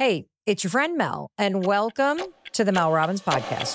Hey, it's your friend Mel, and welcome to the Mel Robbins Podcast.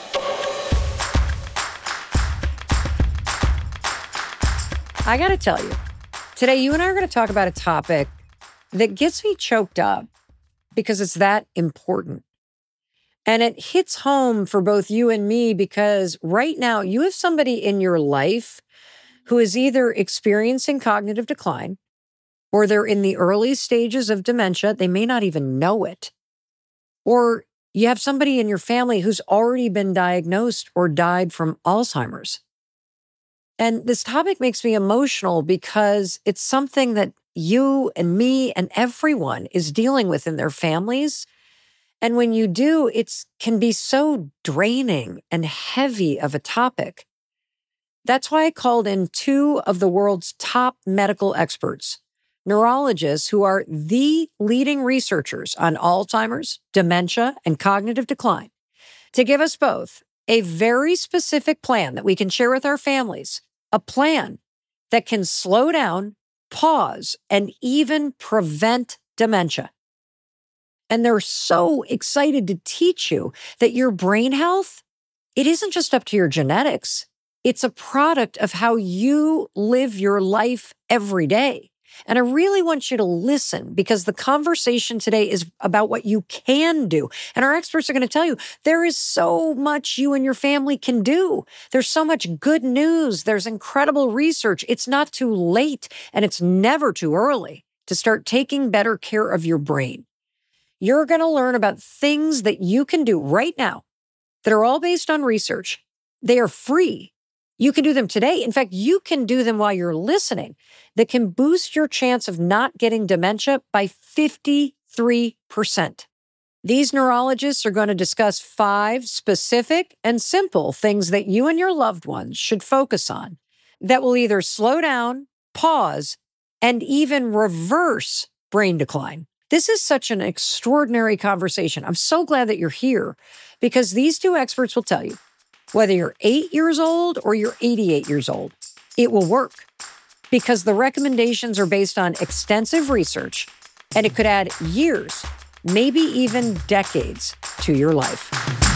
I got to tell you, today you and I are going to talk about a topic that gets me choked up because it's that important. And it hits home for both you and me because right now you have somebody in your life who is either experiencing cognitive decline or they're in the early stages of dementia. They may not even know it. Or you have somebody in your family who's already been diagnosed or died from Alzheimer's. And this topic makes me emotional because it's something that you and me and everyone is dealing with in their families. And when you do, it can be so draining and heavy of a topic. That's why I called in two of the world's top medical experts, neurologists who are the leading researchers on Alzheimer's, dementia, and cognitive decline, to give us both a very specific plan that we can share with our families, a plan that can slow down, pause, and even prevent dementia. And they're so excited to teach you that your brain health, it isn't just up to your genetics. It's a product of how you live your life every day. And I really want you to listen because the conversation today is about what you can do. And our experts are going to tell you there is so much you and your family can do. There's so much good news. There's incredible research. It's not too late and it's never too early to start taking better care of your brain. You're going to learn about things that you can do right now that are all based on research. They are free. You can do them today. In fact, you can do them while you're listening that can boost your chance of not getting dementia by 53%. These neurologists are going to discuss 5 specific and simple things that you and your loved ones should focus on that will either slow down, pause, and even reverse brain decline. This is such an extraordinary conversation. I'm so glad that you're here because these two experts will tell you whether you're 8 years old or you're 88 years old, it will work because the recommendations are based on extensive research and it could add years, maybe even decades to your life.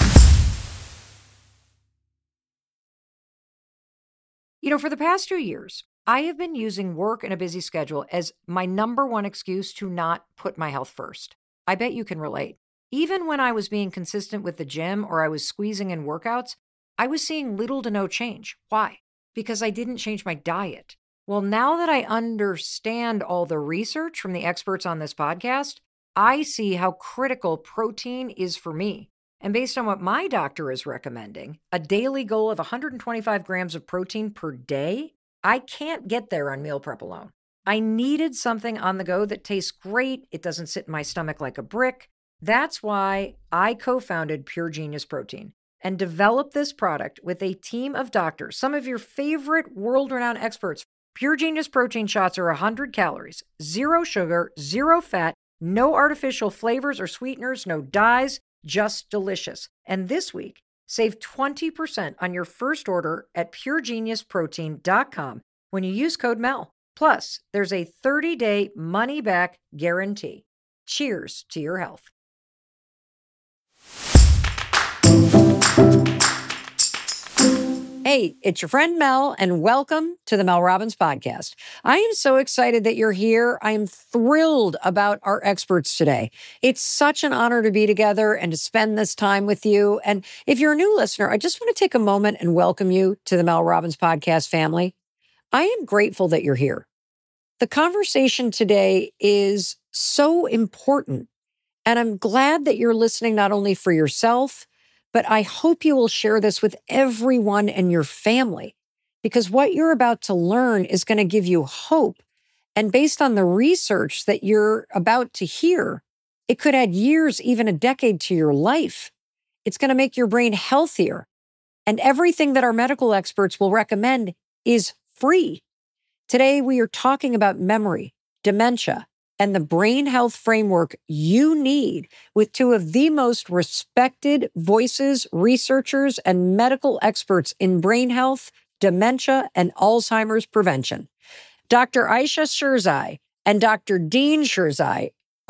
For the past 2 years, I have been using work and a busy schedule as my number one excuse to not put my health first. I bet you can relate. Even when I was being consistent with the gym or I was squeezing in workouts, I was seeing little to no change. Why? Because I didn't change my diet. Well, now that I understand all the research from the experts on this podcast, I see how critical protein is for me. And based on what my doctor is recommending, a daily goal of 125 grams of protein per day, I can't get there on meal prep alone. I needed something on the go that tastes great. It doesn't sit in my stomach like a brick. That's why I co-founded Pure Genius Protein and developed this product with a team of doctors, some of your favorite world-renowned experts. Pure Genius Protein shots are 100 calories, 0 sugar, 0 fat, no artificial flavors or sweeteners, no dyes, just delicious. And this week, save 20% on your first order at puregeniusprotein.com when you use code MEL. Plus, there's a 30-day money-back guarantee. Cheers to your health. Hey, it's your friend Mel, and welcome to the Mel Robbins Podcast. I am so excited that you're here. I am thrilled about our experts today. It's such an honor to be together and to spend this time with you. And if you're a new listener, I just want to take a moment and welcome you to the Mel Robbins Podcast family. I am grateful that you're here. The conversation today is so important, and I'm glad that you're listening not only for yourself, but I hope you will share this with everyone in your family because what you're about to learn is going to give you hope. And based on the research that you're about to hear, it could add years, even a decade to your life. It's going to make your brain healthier. And everything that our medical experts will recommend is free. Today, we are talking about memory, dementia, and the brain health framework you need with two of the most respected voices, researchers, and medical experts in brain health, dementia, and Alzheimer's prevention. Dr. Ayesha Sherzai and Dr. Dean Sherzai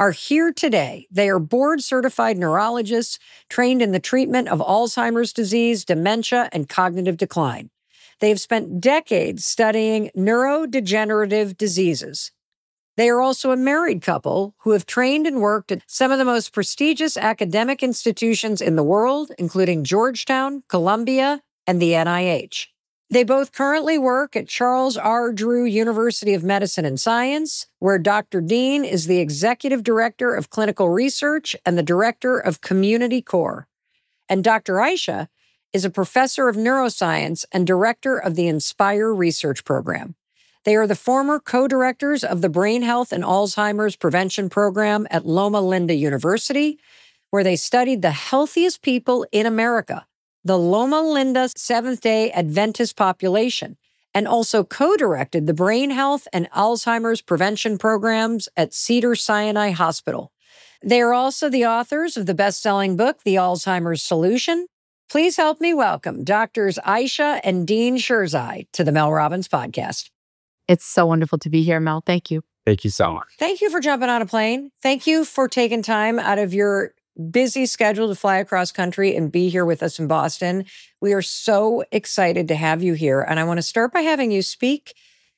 are here today. They are board-certified neurologists trained in the treatment of Alzheimer's disease, dementia, and cognitive decline. They have spent decades studying neurodegenerative diseases. They are also a married couple who have trained and worked at some of the most prestigious academic institutions in the world, including Georgetown, Columbia, and the NIH. They both currently work at Charles R. Drew University of Medicine and Science, where Dr. Dean is the executive director of clinical research and the director of community core. And Dr. Aisha is a professor of neuroscience and director of the Inspire Research Program. They are the former co-directors of the Brain Health and Alzheimer's Prevention Program at Loma Linda University, where they studied the healthiest people in America, the Loma Linda Seventh-day Adventist population, and also co-directed the Brain Health and Alzheimer's Prevention Programs at Cedars-Sinai Hospital. They are also the authors of the best-selling book, The Alzheimer's Solution. Please help me welcome Drs. Aisha and Dean Sherzai to the Mel Robbins Podcast. It's so wonderful to be here, Mel. Thank you. Thank you so much. Thank you for jumping on a plane. Thank you for taking time out of your busy schedule to fly across country and be here with us in Boston. We are so excited to have you here. And I want to start by having you speak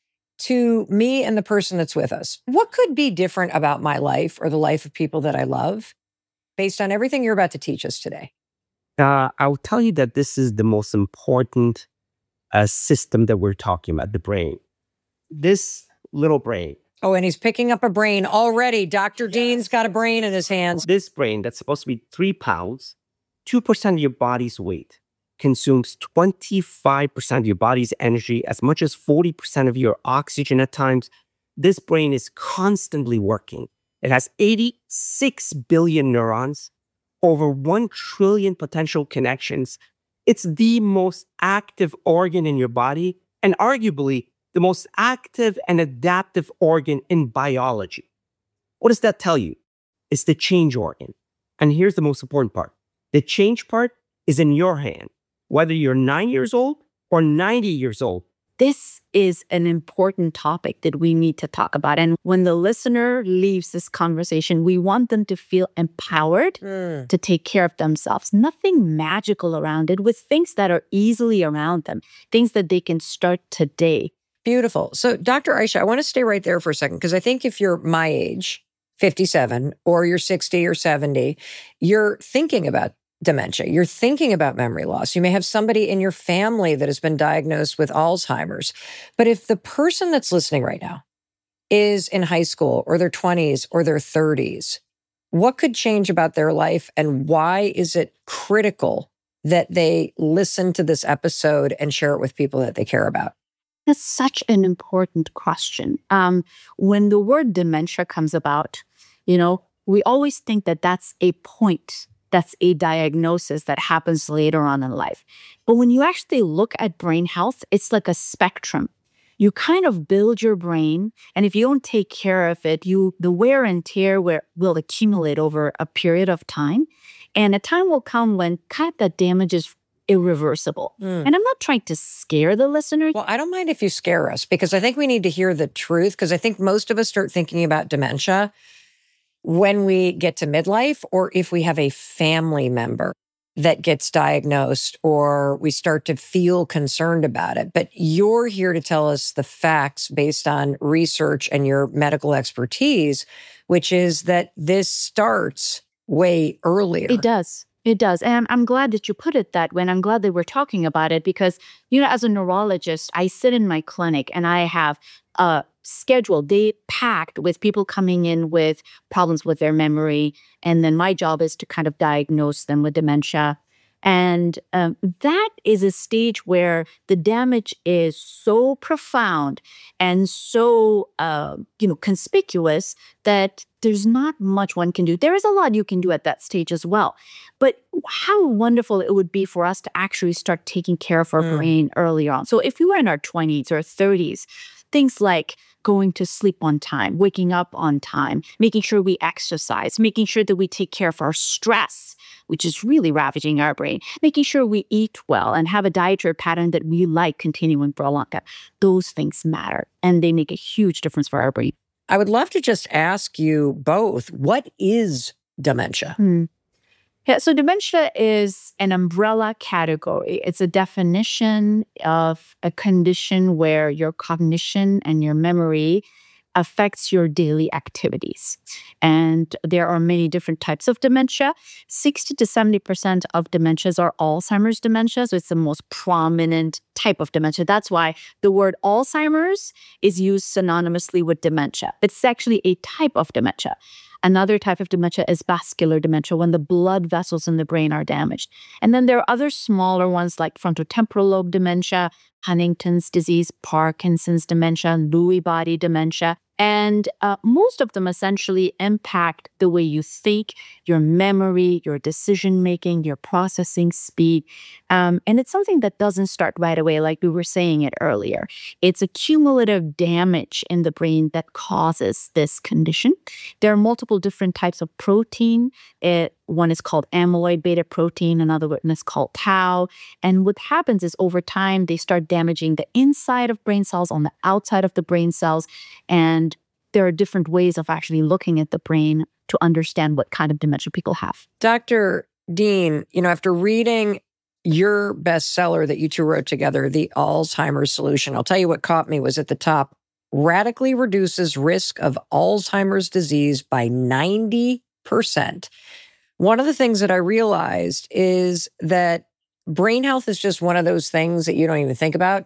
to me and the person that's with us. What could be different about my life or the life of people that I love based on everything you're about to teach us today? I will tell you that this is the most important system that we're talking about, the brain. This little brain. Oh, and he's picking up a brain already. Dr. Dean's got a brain in his hands. This brain that's supposed to be 3 pounds, 2% of your body's weight, consumes 25% of your body's energy, as much as 40% of your oxygen at times. This brain is constantly working. It has 86 billion neurons, over 1 trillion potential connections. It's the most active organ in your body, and arguably the most active and adaptive organ in biology. What does that tell you? It's the change organ. And here's the most important part. The change part is in your hand, whether you're 9 years old or 90 years old. This is an important topic that we need to talk about. And when the listener leaves this conversation, we want them to feel empowered to take care of themselves. Nothing magical around it, with things that are easily around them, things that they can start today. Beautiful. So, Dr. Aisha, I want to stay right there for a second, because I think if you're my age, 57, or you're 60 or 70, you're thinking about dementia. You're thinking about memory loss. You may have somebody in your family that has been diagnosed with Alzheimer's. But if the person that's listening right now is in high school or their 20s or their 30s, what could change about their life, and why is it critical that they listen to this episode and share it with people that they care about? That's such an important question. When the word dementia comes about, we always think that that's a point, that's a diagnosis that happens later on in life. But when you actually look at brain health, it's like a spectrum. You kind of build your brain, and if you don't take care of it, the wear and tear will accumulate over a period of time. And a time will come when kind of that damage is irreversible. And I'm not trying to scare the listener. Well, I don't mind if you scare us, because I think we need to hear the truth, because I think most of us start thinking about dementia when we get to midlife, or if we have a family member that gets diagnosed, or we start to feel concerned about it. But you're here to tell us the facts based on research and your medical expertise, which is that this starts way earlier. It does. It does. And I'm glad that you put it that way. And I'm glad that we're talking about it because, as a neurologist, I sit in my clinic and I have a schedule, day packed with people coming in with problems with their memory. And then my job is to kind of diagnose them with dementia. And that is a stage where the damage is so profound and so, conspicuous that there's not much one can do. There is a lot you can do at that stage as well. But how wonderful it would be for us to actually start taking care of our brain early on. So if we were in our 20s or 30s, things like going to sleep on time, waking up on time, making sure we exercise, making sure that we take care of our stress, which is really ravaging our brain, making sure we eat well and have a dietary pattern that we like continuing for a long time. Those things matter, and they make a huge difference for our brain. I would love to just ask you both, what is dementia? Yeah, so dementia is an umbrella category. It's a definition of a condition where your cognition and your memory affects your daily activities. And there are many different types of dementia. 60 to 70% of dementias are Alzheimer's dementia. So it's the most prominent type of dementia. That's why the word Alzheimer's is used synonymously with dementia. It's actually a type of dementia. Another type of dementia is vascular dementia, when the blood vessels in the brain are damaged. And then there are other smaller ones like frontotemporal lobe dementia, Huntington's disease, Parkinson's dementia, Lewy body dementia. And most of them essentially impact the way you think, your memory, your decision-making, your processing speed. And it's something that doesn't start right away, like we were saying it earlier. It's a cumulative damage in the brain that causes this condition. There are multiple different types of protein. One is called amyloid beta protein, another one is called tau. And what happens is over time, they start damaging the inside of brain cells on the outside of the brain cells. And there are different ways of actually looking at the brain to understand what kind of dementia people have. Dr. Dean, after reading your bestseller that you two wrote together, The Alzheimer's Solution, I'll tell you what caught me was at the top: radically reduces risk of Alzheimer's disease by 90%. One of the things that I realized is that brain health is just one of those things that you don't even think about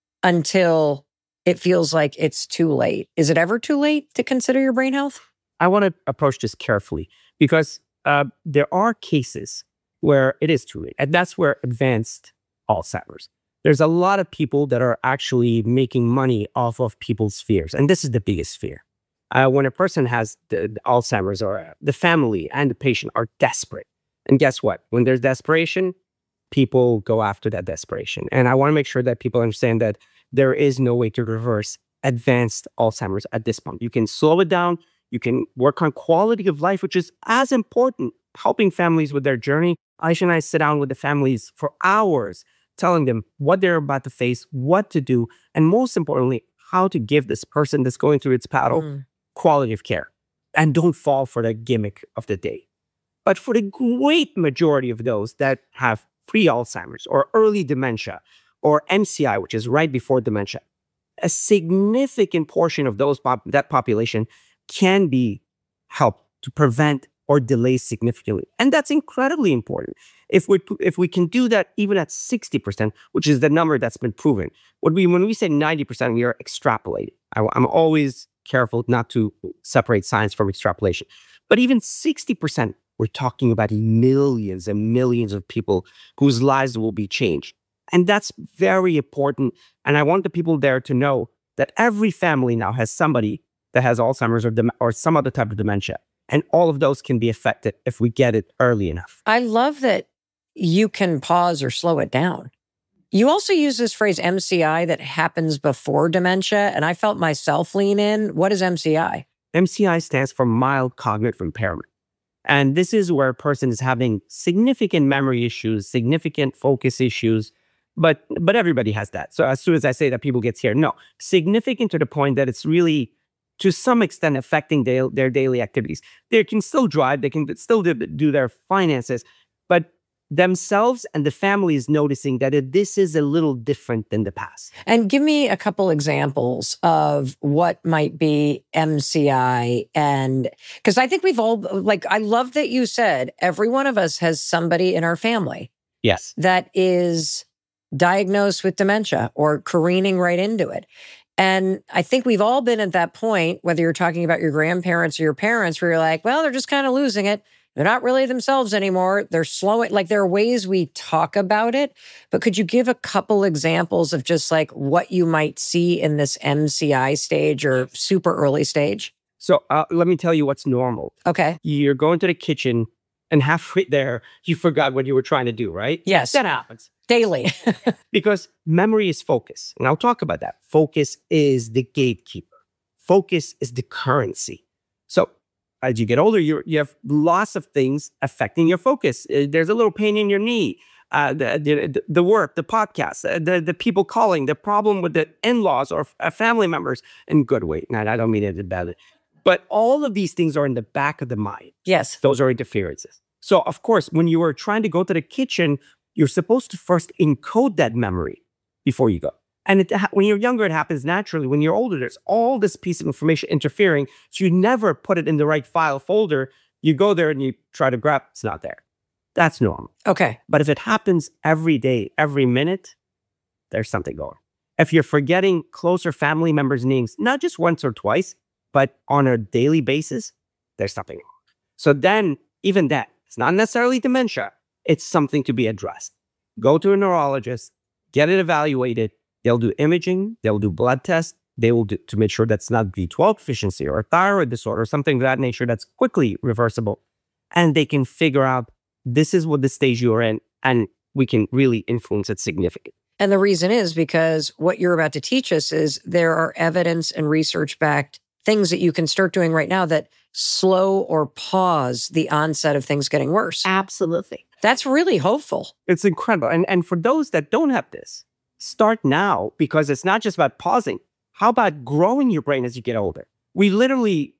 until it feels like it's too late. Is it ever too late to consider your brain health? I want to approach this carefully because there are cases where it is too late. And that's where advanced Alzheimer's. There's a lot of people that are actually making money off of people's fears. And this is the biggest fear. When a person has the Alzheimer's, or the family and the patient are desperate. And guess what? When there's desperation, people go after that desperation. And I want to make sure that people understand that there is no way to reverse advanced Alzheimer's at this point. You can slow it down. You can work on quality of life, which is as important, helping families with their journey. Aisha and I sit down with the families for hours, telling them what they're about to face, what to do, and most importantly, how to give this person that's going through its battle quality of care. And don't fall for the gimmick of the day. But for the great majority of those that have pre-Alzheimer's or early dementia or MCI, which is right before dementia, a significant portion of that population can be helped to prevent or delay significantly. And that's incredibly important. If we can do that even at 60%, which is the number that's been proven, when we say 90%, we are extrapolating. I'm always careful not to separate science from extrapolation. But even 60%, we're talking about millions and millions of people whose lives will be changed. And that's very important. And I want the people there to know that every family now has somebody that has Alzheimer's or some other type of dementia. And all of those can be affected if we get it early enough. I love that you can pause or slow it down. You also use this phrase MCI, that happens before dementia, and I felt myself lean in. What is MCI? MCI stands for mild cognitive impairment. And this is where a person is having significant memory issues, significant focus issues, but everybody has that. So as soon as I say that, people get scared. No, significant to the point that it's really, to some extent, affecting their daily activities. They can still drive, they can still do their finances, but themselves and the family is noticing that this is a little different than the past. And give me a couple examples of what might be MCI. And because I think we've all, I love that you said every one of us has somebody in our family. Yes. That is diagnosed with dementia or careening right into it. And I think we've all been at that point, whether you're talking about your grandparents or your parents, where you're like, well, they're just kind of losing it. They're not really themselves anymore. They're slowing. There are ways we talk about it. But could you give a couple examples of just what you might see in this MCI stage or super early stage? So let me tell you what's normal. Okay. You're going to the kitchen and halfway there, you forgot what you were trying to do, right? Yes. That happens. Daily. Because memory is focus. And I'll talk about that. Focus is the gatekeeper. Focus is the currency. So as you get older, you have lots of things affecting your focus. There's a little pain in your knee. the work, the podcast, the people calling, the problem with the in-laws or family members in good way. Now, I don't mean it badly. But all of these things are in the back of the mind. Yes. Those are interferences. So, of course, when you are trying to go to the kitchen, you're supposed to first encode that memory before you go. And when you're younger, it happens naturally. When you're older, there's all this piece of information interfering. So you never put it in the right file folder. You go there and you try to grab, it's not there. That's normal. Okay. But if it happens every day, every minute, there's something going. If you're forgetting closer family members' names, not just once or twice, but on a daily basis, there's something wrong. So then, even that, it's not necessarily dementia. It's something to be addressed. Go to a neurologist, get it evaluated. They'll do imaging, they'll do blood tests, they will do to make sure that's not B12 deficiency or a thyroid disorder or something of that nature that's quickly reversible. And they can figure out this is what the stage you're in, and we can really influence it significantly. And the reason is because what you're about to teach us is there are evidence and research-backed things that you can start doing right now that slow or pause the onset of things getting worse. Absolutely. That's really hopeful. It's incredible. And for those that don't have this, start now, because it's not just about pausing. How about growing your brain as you get older? We literally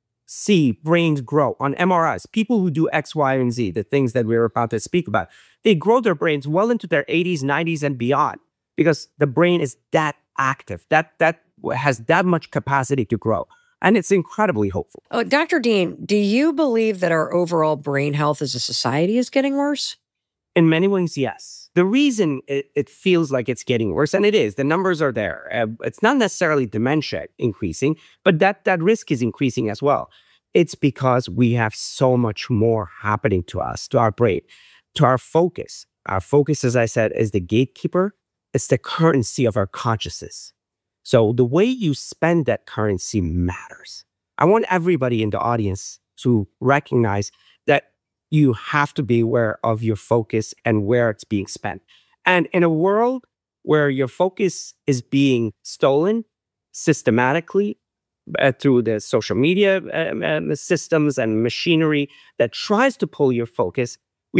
see brains grow on MRIs. People who do X, Y, and Z, the things that we're about to speak about, they grow their brains well into their 80s, 90s, and beyond, because the brain is that active, that has that much capacity to grow. And it's incredibly hopeful. Oh, Dr. Dean, do you believe that our overall brain health as a society is getting worse? In many ways, yes. The reason it feels like it's getting worse, and it is, the numbers are there. It's not necessarily dementia increasing, but that risk is increasing as well. It's because we have so much more happening to us, to our brain, to our focus. Our focus, as I said, is the gatekeeper. It's the currency of our consciousness. So the way you spend that currency matters. I want everybody in the audience to recognize that you have to be aware of your focus and where it's being spent. And in a world where your focus is being stolen systematically through the social media systems and machinery that tries to pull your focus,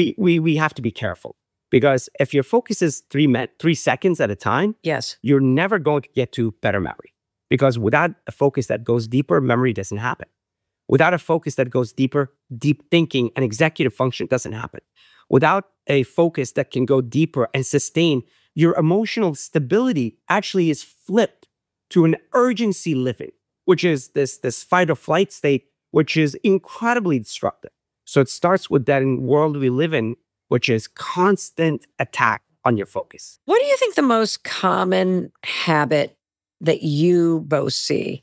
we have to be careful. Because if your focus is 3 seconds at a time, yes, you're never going to get to better memory. Because without a focus that goes deeper, memory doesn't happen. Without a focus that goes deeper, deep thinking and executive function doesn't happen. Without a focus that can go deeper and sustain, your emotional stability actually is flipped to an urgency living, which is this fight or flight state, which is incredibly destructive. So it starts with that world we live in, which is constant attack on your focus. What do you think the most common habit that you both see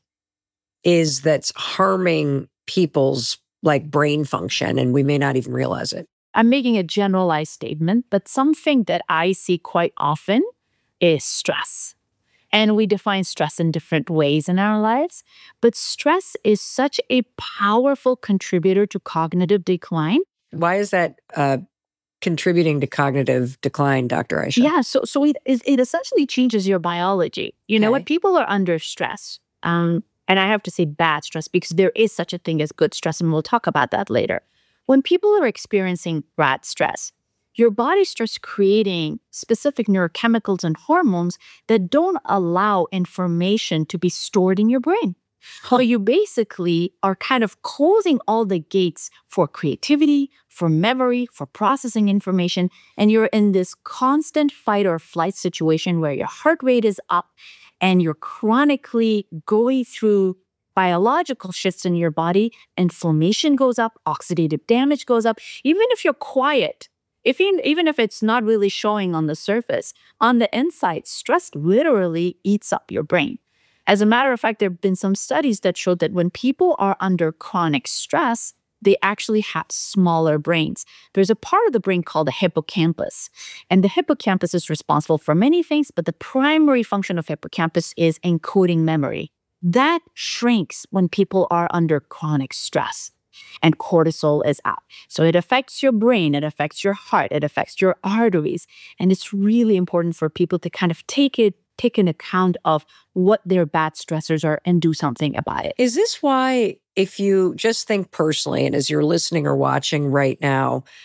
is that's harming people's brain function, and we may not even realize it? I'm making a generalized statement, but something that I see quite often is stress. And we define stress in different ways in our lives, but stress is such a powerful contributor to cognitive decline. Why is that contributing to cognitive decline, Dr. Ayesha? Yeah, so it essentially changes your biology. You know, when people are under stress, and I have to say bad stress because there is such a thing as good stress, and we'll talk about that later. When people are experiencing bad stress, your body starts creating specific neurochemicals and hormones that don't allow information to be stored in your brain. So you basically are kind of closing all the gates for creativity, for memory, for processing information, and you're in this constant fight or flight situation where your heart rate is up and you're chronically going through biological shifts in your body. Inflammation goes up, oxidative damage goes up. Even if you're quiet, even if it's not really showing on the surface, on the inside, stress literally eats up your brain. As a matter of fact, there have been some studies that showed that when people are under chronic stress, they actually have smaller brains. There's a part of the brain called the hippocampus. And the hippocampus is responsible for many things, but the primary function of hippocampus is encoding memory. That shrinks when people are under chronic stress and cortisol is up. So it affects your brain, it affects your heart, it affects your arteries. And it's really important for people to kind of take an account of what their bad stressors are and do something about it. Is this why, if you just think personally, and as you're listening or watching right now,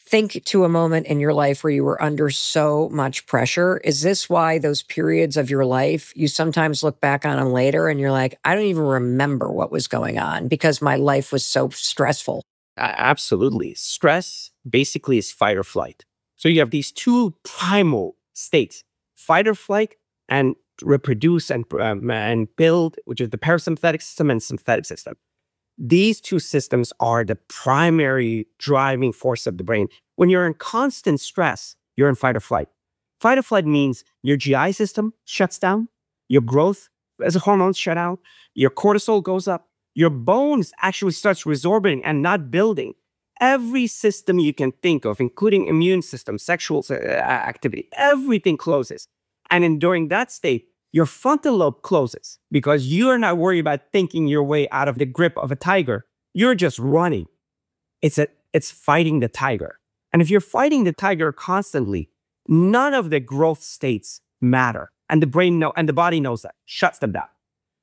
think to a moment in your life where you were under so much pressure. Is this why those periods of your life, you sometimes look back on them later and you're like, I don't even remember what was going on because my life was so stressful? Absolutely. Stress basically is fight or flight. So you have these two primal states, fight or flight and reproduce and build, which is the parasympathetic system and sympathetic system. These two systems are the primary driving force of the brain. When you're in constant stress, you're in fight or flight. Fight or flight means your GI system shuts down, your growth as a hormones shut out, your cortisol goes up, your bones actually starts resorbing and not building. Every system you can think of, including immune system, sexual activity, everything closes. And during that state, your frontal lobe closes because you are not worried about thinking your way out of the grip of a tiger. You're just running. It's fighting the tiger. And if you're fighting the tiger constantly, none of the growth states matter. And the brain and the body knows that, shuts them down.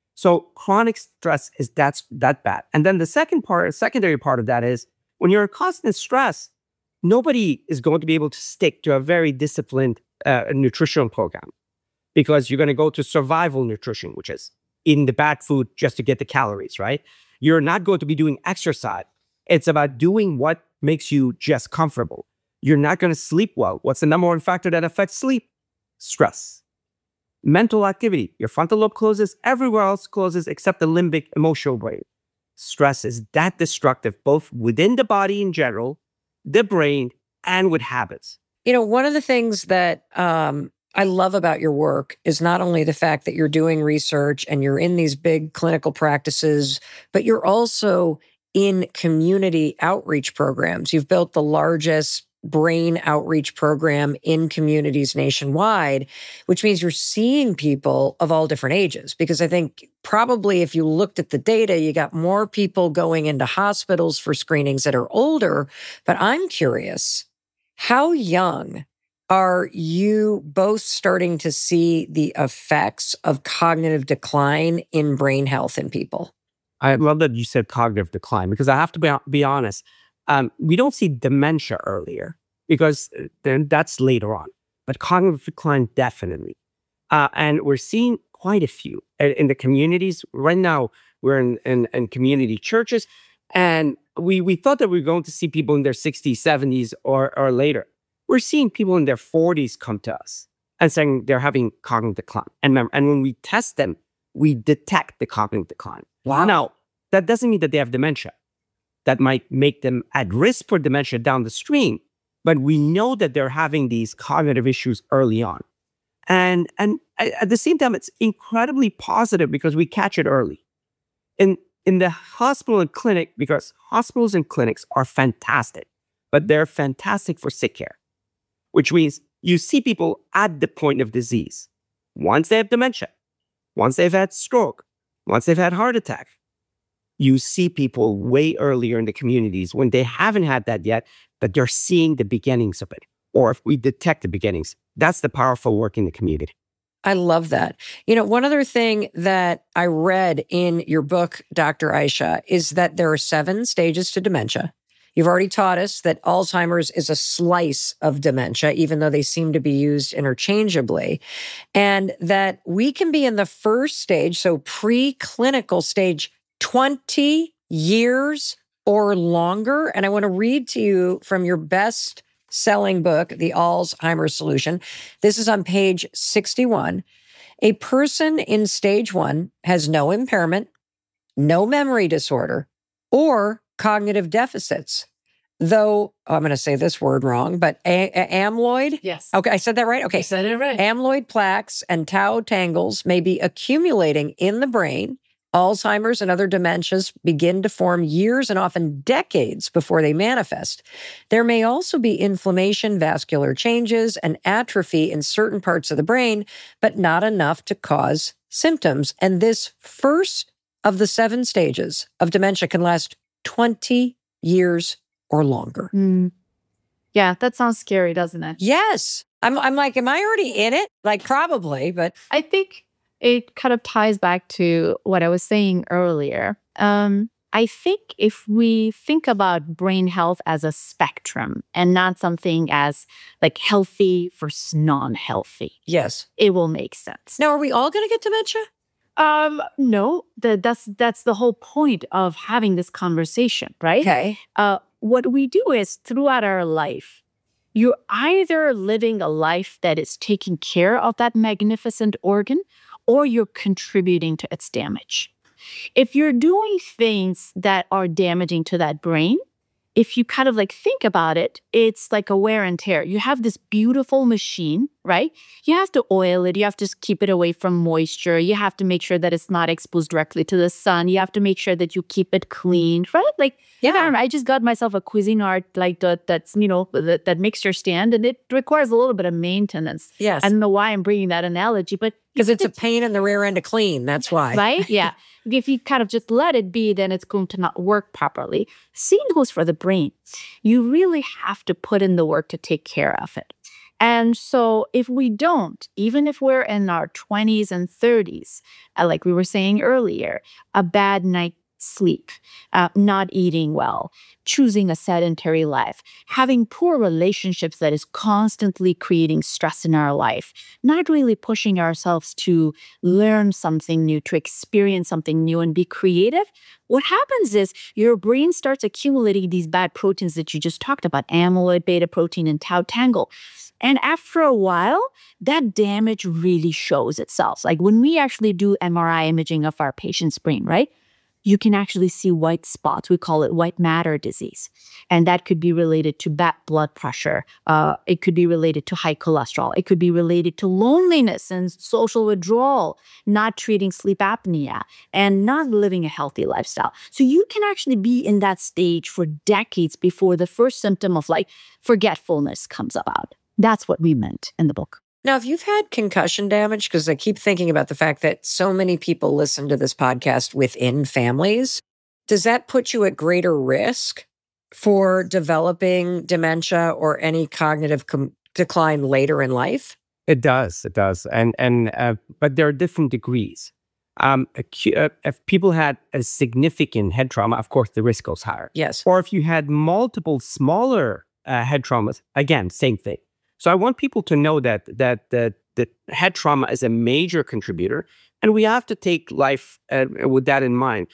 So chronic stress is that bad. And then the secondary part of that is when you're in constant stress, nobody is going to be able to stick to a very disciplined nutrition program, because you're going to go to survival nutrition, which is eating the bad food just to get the calories, right? You're not going to be doing exercise. It's about doing what makes you just comfortable. You're not going to sleep well. What's the number one factor that affects sleep? Stress. Mental activity. Your frontal lobe closes, everywhere else closes except the limbic emotional brain. Stress is that destructive, both within the body in general, the brain, and with habits. One of the things that I love about your work is not only the fact that you're doing research and you're in these big clinical practices, but you're also in community outreach programs. You've built the largest brain outreach program in communities nationwide, which means you're seeing people of all different ages. Because I think probably if you looked at the data, you got more people going into hospitals for screenings that are older. But I'm curious, how young are you both starting to see the effects of cognitive decline in brain health in people? I love that you said cognitive decline, because I have to be honest. We don't see dementia earlier because then that's later on, but cognitive decline definitely. And we're seeing quite a few in the communities. Right now, we're in community churches, and we thought that we were going to see people in their 60s, 70s or later. We're seeing people in their 40s come to us and saying they're having cognitive decline. And when we test them, we detect the cognitive decline. Wow. Now, that doesn't mean that they have dementia. That might make them at risk for dementia down the stream, but we know that they're having these cognitive issues early on. And at the same time, it's incredibly positive because we catch it early. In the hospital and clinic, because hospitals and clinics are fantastic, but they're fantastic for sick care, which means you see people at the point of disease. Once they have dementia, once they've had stroke, once they've had heart attack, you see people way earlier in the communities when they haven't had that yet, but they're seeing the beginnings of it. Or if we detect the beginnings, that's the powerful work in the community. I love that. One other thing that I read in your book, Dr. Aisha, is that there are 7 stages to dementia. You've already taught us that Alzheimer's is a slice of dementia, even though they seem to be used interchangeably, and that we can be in the first stage, so preclinical stage, 20 years or longer. And I want to read to you from your best-selling book, The Alzheimer's Solution. This is on page 61. A person in stage 1 has no impairment, no memory disorder, or cognitive deficits. Though, I'm going to say this word wrong, but amyloid? Yes. Okay, I said that right? Okay. You said it right. Amyloid plaques and tau tangles may be accumulating in the brain. Alzheimer's and other dementias begin to form years and often decades before they manifest. There may also be inflammation, vascular changes, and atrophy in certain parts of the brain, but not enough to cause symptoms. And this first of the 7 stages of dementia can last 20 years or longer. Yeah, that sounds scary, doesn't it? Yes. I'm like, am I already in it? Like, probably, but I think it kind of ties back to what I was saying earlier. I I think if we think about brain health as a spectrum and not something as like healthy versus non-healthy, Yes. it will make sense. Now, are we all going to get dementia? No, that's the whole point of having this conversation, right? Okay. What we do is throughout our life, you're either living a life that is taking care of that magnificent organ, or you're contributing to its damage. If you're doing things that are damaging to that brain, if you kind of like think about it, it's like a wear and tear. You have this beautiful machine, right? You have to oil it. You have to keep it away from moisture. You have to make sure that it's not exposed directly to the sun. You have to make sure that you keep it clean, right? Like, Yeah. I just got myself a Cuisinart, like that's, that mixture stand, and it requires a little bit of maintenance. Yes. I don't know why I'm bringing that analogy, but Because it's a pain in the rear end to clean. That's why. right? Yeah. If you kind of just let it be, then it's going to not work properly. Same goes for the brain. You really have to put in the work to take care of it. And so if we don't, even if we're in our 20s and 30s, like we were saying earlier, a bad night sleep, not eating well, choosing a sedentary life, having poor relationships that is constantly creating stress in our life, not really pushing ourselves to learn something new, to experience something new and be creative, what happens is your brain starts accumulating these bad proteins that you just talked about, amyloid, beta protein, and tau tangle. And after a while, that damage really shows itself. Like when we actually do MRI imaging of our patient's brain, right? You can actually see white spots. We call it white matter disease. And that could be related to bad blood pressure. It could be related to high cholesterol. It could be related to loneliness and social withdrawal, not treating sleep apnea, and not living a healthy lifestyle. So you can actually be in that stage for decades before the first symptom of like forgetfulness comes about. That's what we meant in the book. Now, if you've had concussion damage, because I keep thinking about the fact that so many people listen to this podcast within families, does that put you at greater risk for developing dementia or any cognitive decline later in life? It does. But there are different degrees. If people had a significant head trauma, of course, the risk goes higher. Yes. Or if you had multiple smaller head traumas, again, same thing. So I want people to know that head trauma is a major contributor, and we have to take life with that in mind.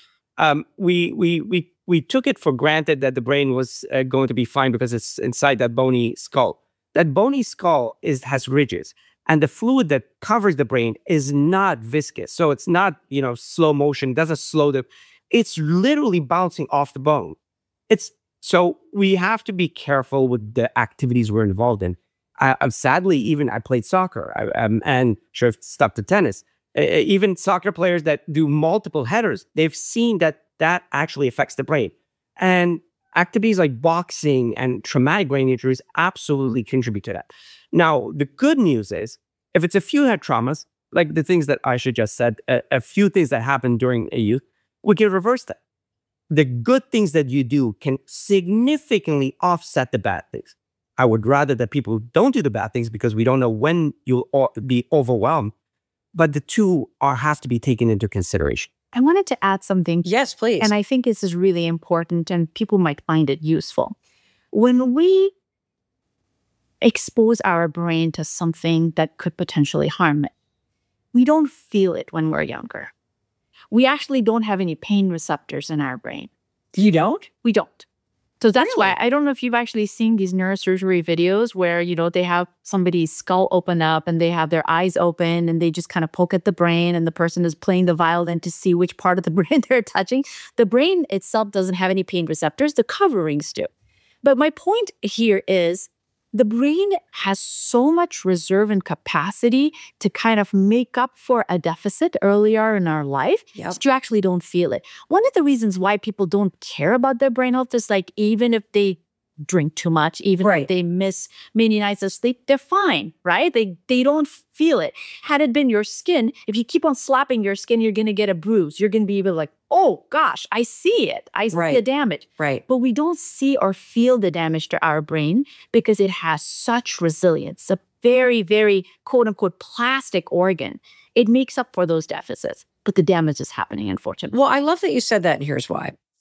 We took it for granted that the brain was going to be fine because it's inside that bony skull. That bony skull has ridges, and the fluid that covers the brain is not viscous, so it's not slow motion. Doesn't slow it's literally bouncing off the bone. So we have to be careful with the activities we're involved in. Sadly, even I played soccer and sure I've stopped to tennis. Even soccer players that do multiple headers, they've seen that actually affects the brain. And activities like boxing and traumatic brain injuries absolutely contribute to that. Now, the good news is, if it's a few head traumas, like the things that Aisha just said, a few things that happen during a youth, we can reverse that. The good things that you do can significantly offset the bad things. I would rather that people don't do the bad things because we don't know when you'll be overwhelmed. But the two have to be taken into consideration. I wanted to add something. Yes, please. And I think this is really important and people might find it useful. When we expose our brain to something that could potentially harm it, we don't feel it when we're younger. We actually don't have any pain receptors in our brain. You don't? We don't. So that's Really? why I don't know if you've actually seen these neurosurgery videos where, they have somebody's skull open up and they have their eyes open and they just kind of poke at the brain and the person is playing the violin to see which part of the brain they're touching. The brain itself doesn't have any pain receptors. The coverings do. But my point here is the brain has so much reserve and capacity to kind of make up for a deficit earlier in our life that you actually don't feel it. One of the reasons why people don't care about their brain health is like, even if they drink too much, even if they miss many nights of sleep, they're fine, right? They don't feel it. Had it been your skin, if you keep on slapping your skin, you're going to get a bruise. You're going to be able to like, oh gosh, I see it. I see the damage. Right. But we don't see or feel the damage to our brain because it has such resilience. A very, very quote unquote plastic organ. It makes up for those deficits, but the damage is happening, unfortunately. Well, I love that you said that, and here's why.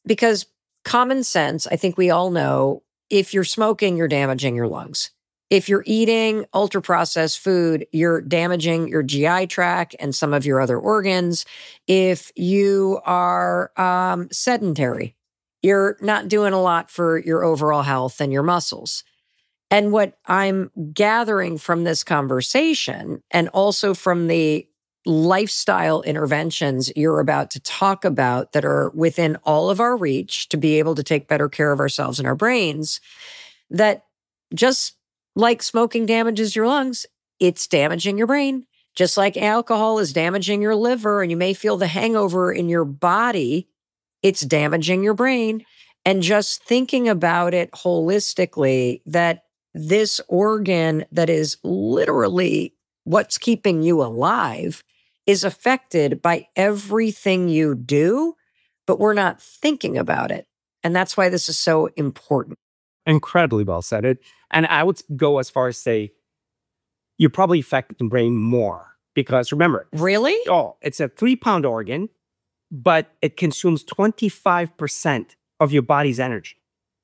Because common sense, I think we all know, if you're smoking, you're damaging your lungs. If you're eating ultra processed food, you're damaging your GI tract and some of your other organs. If you are sedentary, you're not doing a lot for your overall health and your muscles. And what I'm gathering from this conversation, and also from the lifestyle interventions you're about to talk about that are within all of our reach to be able to take better care of ourselves and our brains, that just like smoking damages your lungs, it's damaging your brain. Just like alcohol is damaging your liver and you may feel the hangover in your body, it's damaging your brain. And just thinking about it holistically, that this organ that is literally what's keeping you alive is affected by everything you do, but we're not thinking about it. And that's why this is so important. Incredibly well said. And I would go as far as say, you probably affect the brain more because remember, Really? it's a 3-pound organ, but it consumes 25% of your body's energy.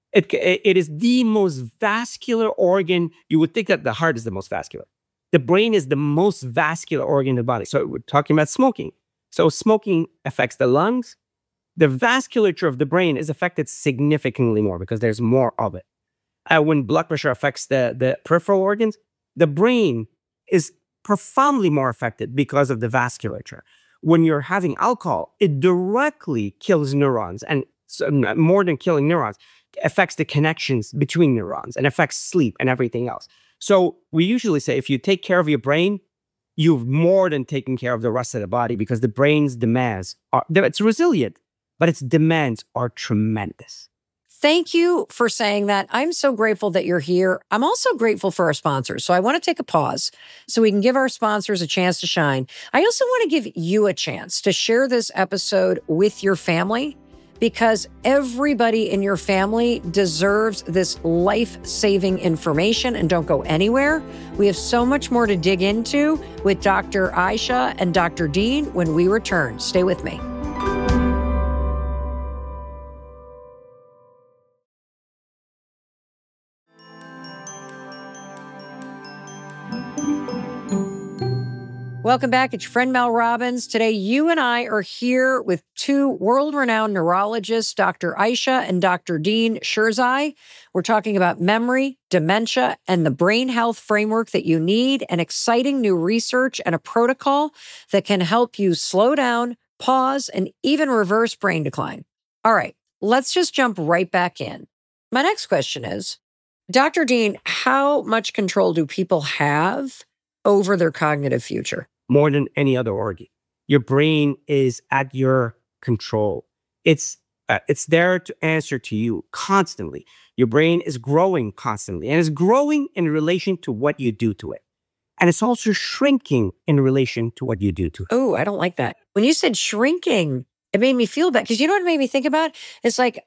It is the most vascular organ. You would think that the heart is the most vascular. The brain is the most vascular organ in the body. So we're talking about smoking. So smoking affects the lungs. The vasculature of the brain is affected significantly more because there's more of it. When blood pressure affects the peripheral organs, the brain is profoundly more affected because of the vasculature. When you're having alcohol, it directly kills neurons, and so, more than killing neurons, affects the connections between neurons and affects sleep and everything else. So we usually say if you take care of your brain, you've more than taken care of the rest of the body because the brain's demands it's resilient, but its demands are tremendous. Thank you for saying that. I'm so grateful that you're here. I'm also grateful for our sponsors. So I want to take a pause so we can give our sponsors a chance to shine. I also want to give you a chance to share this episode with your family, because everybody in your family deserves this life-saving information. And don't go anywhere. We have so much more to dig into with Dr. Aisha and Dr. Dean when we return. Stay with me. Welcome back. It's your friend Mel Robbins. Today, you and I are here with two world-renowned neurologists, Dr. Aisha and Dr. Dean Sherzai. We're talking about memory, dementia, and the brain health framework that you need, and exciting new research and a protocol that can help you slow down, pause, and even reverse brain decline. All right, let's just jump right back in. My next question is, Dr. Dean, how much control do people have over their cognitive future? More than any other organ. Your brain is at your control. It's there to answer to you constantly. Your brain is growing constantly, and it's growing in relation to what you do to it. And it's also shrinking in relation to what you do to it. Oh, I don't like that. When you said shrinking, it made me feel bad. Because you know what it made me think about? It's like,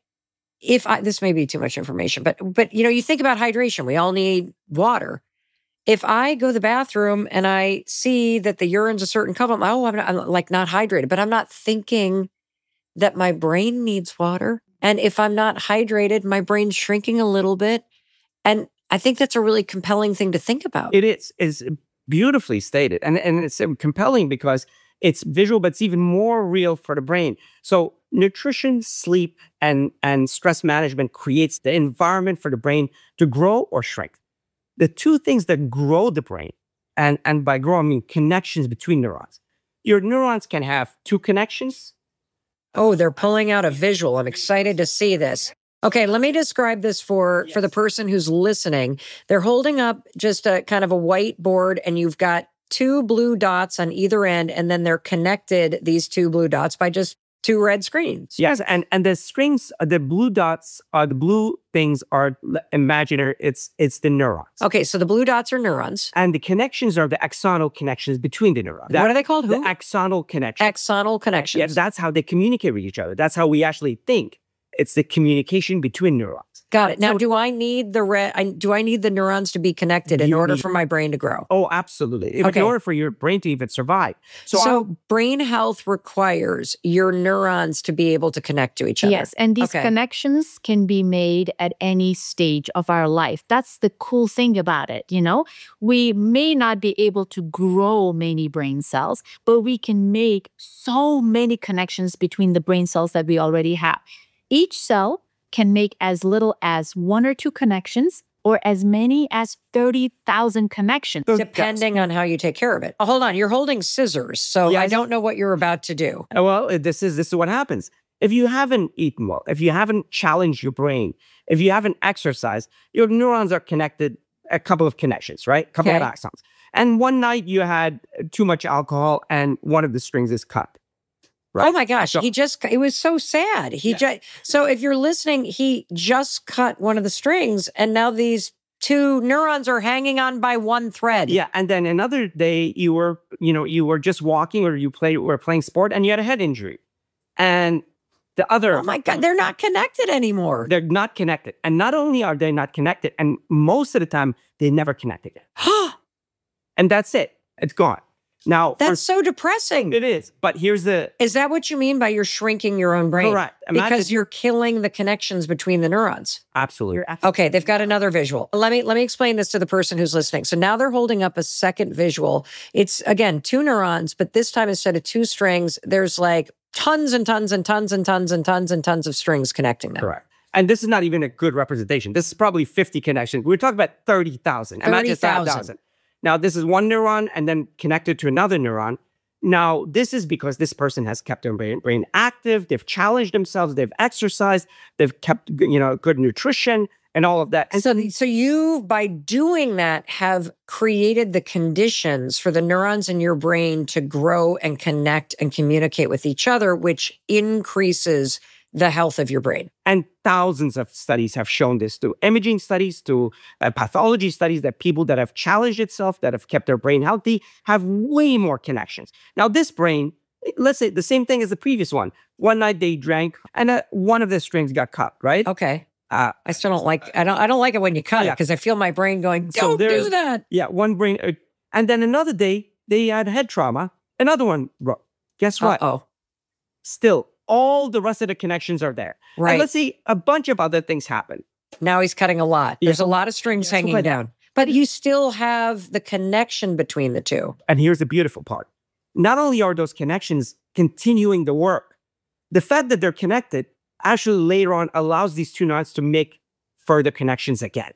this may be too much information, but you think about hydration. We all need water. If I go to the bathroom and I see that the urine's a certain color, I'm like not hydrated, but I'm not thinking that my brain needs water. And if I'm not hydrated, my brain's shrinking a little bit. And I think that's a really compelling thing to think about. It is. It's beautifully stated. And it's compelling because it's visual, but it's even more real for the brain. So nutrition, sleep, and stress management creates the environment for the brain to grow or shrink. The two things that grow the brain, and by grow, I mean connections between neurons. Your neurons can have two connections. Oh, they're pulling out a visual. I'm excited to see this. Okay, let me describe this for the person who's listening. They're holding up just a kind of a whiteboard, and you've got two blue dots on either end, and then they're connected, these two blue dots, by just two red screens. Yes, and the strings, the blue dots, the blue things are imaginary. It's the neurons. Okay, so the blue dots are neurons. And the connections are the axonal connections between the neurons. What are they called? The axonal connections. Axonal connections. Yeah, that's how they communicate with each other. That's how we actually think. It's the communication between neurons. Got it. Now, So- do I need the neurons to be connected in You order need- for my brain to grow? Oh, absolutely. In Okay. order for your brain to even survive. So brain health requires your neurons to be able to connect to each other. Yes, and these Okay. connections can be made at any stage of our life. That's the cool thing about it, you know? We may not be able to grow many brain cells, but we can make so many connections between the brain cells that we already have. Each cell can make as little as 1 or 2 connections or as many as 30,000 connections. Depending on how you take care of it. Oh, hold on, you're holding scissors, so I Yes. don't know what you're about to do. Well, this is what happens. If you haven't eaten well, if you haven't challenged your brain, if you haven't exercised, your neurons are connected, a couple of connections, right? A couple of Okay. axons. And one night you had too much alcohol and one of the strings is cut. Right? Oh my gosh, So- it was so sad. So if you're listening, he just cut one of the strings and now these 2 neurons are hanging on by one thread. Yeah, and then another day you were just walking or were playing sport and you had a head injury. And the other Oh my God, they're not connected anymore. they're not connected. And not only are they not connected, and most of the time they never connected again. And that's it. It's gone. Now, That's so depressing. it is. But here's the Is that what you mean by you're shrinking your own brain? correct. Because you're killing the connections between the neurons. absolutely. Okay, they've got another visual. Let me explain this to the person who's listening. So now they're holding up a second visual. It's again 2 neurons, but this time instead of 2 strings, there's like tons and tons and tons and tons and tons and tons of strings connecting them. Correct. And this is not even a good representation. This is probably 50 connections. We're talking about 30,000. And not just 30,000. 5,000. Now, this is one neuron and then connected to another neuron. Now, this is because this person has kept their brain active. They've challenged themselves. They've exercised. They've kept, good nutrition and all of that. And So you, by doing that, have created the conditions for the neurons in your brain to grow and connect and communicate with each other, which increases the health of your brain. And thousands of studies have shown this, through imaging studies, to pathology studies, that people that have challenged itself, that have kept their brain healthy, have way more connections. Now, this brain, let's say the same thing as the previous one. One night they drank, and one of the strings got cut. Right? Okay. Uh, I still don't like I don't like it when you cut it Yeah. because I feel my brain going, So don't do there's- that. yeah, one brain, and then another day they had head trauma. Another one broke. Guess what? Oh, Still, all the rest of the connections are there. And right. let's see, a bunch of other things happen. Now he's cutting a lot. Yeah. There's a lot of strings Yeah, so hanging cut down. But you still have the connection between the two. And here's the beautiful part. Not only are those connections continuing the work, the fact that they're connected actually later on allows these 2 neurons to make further connections again.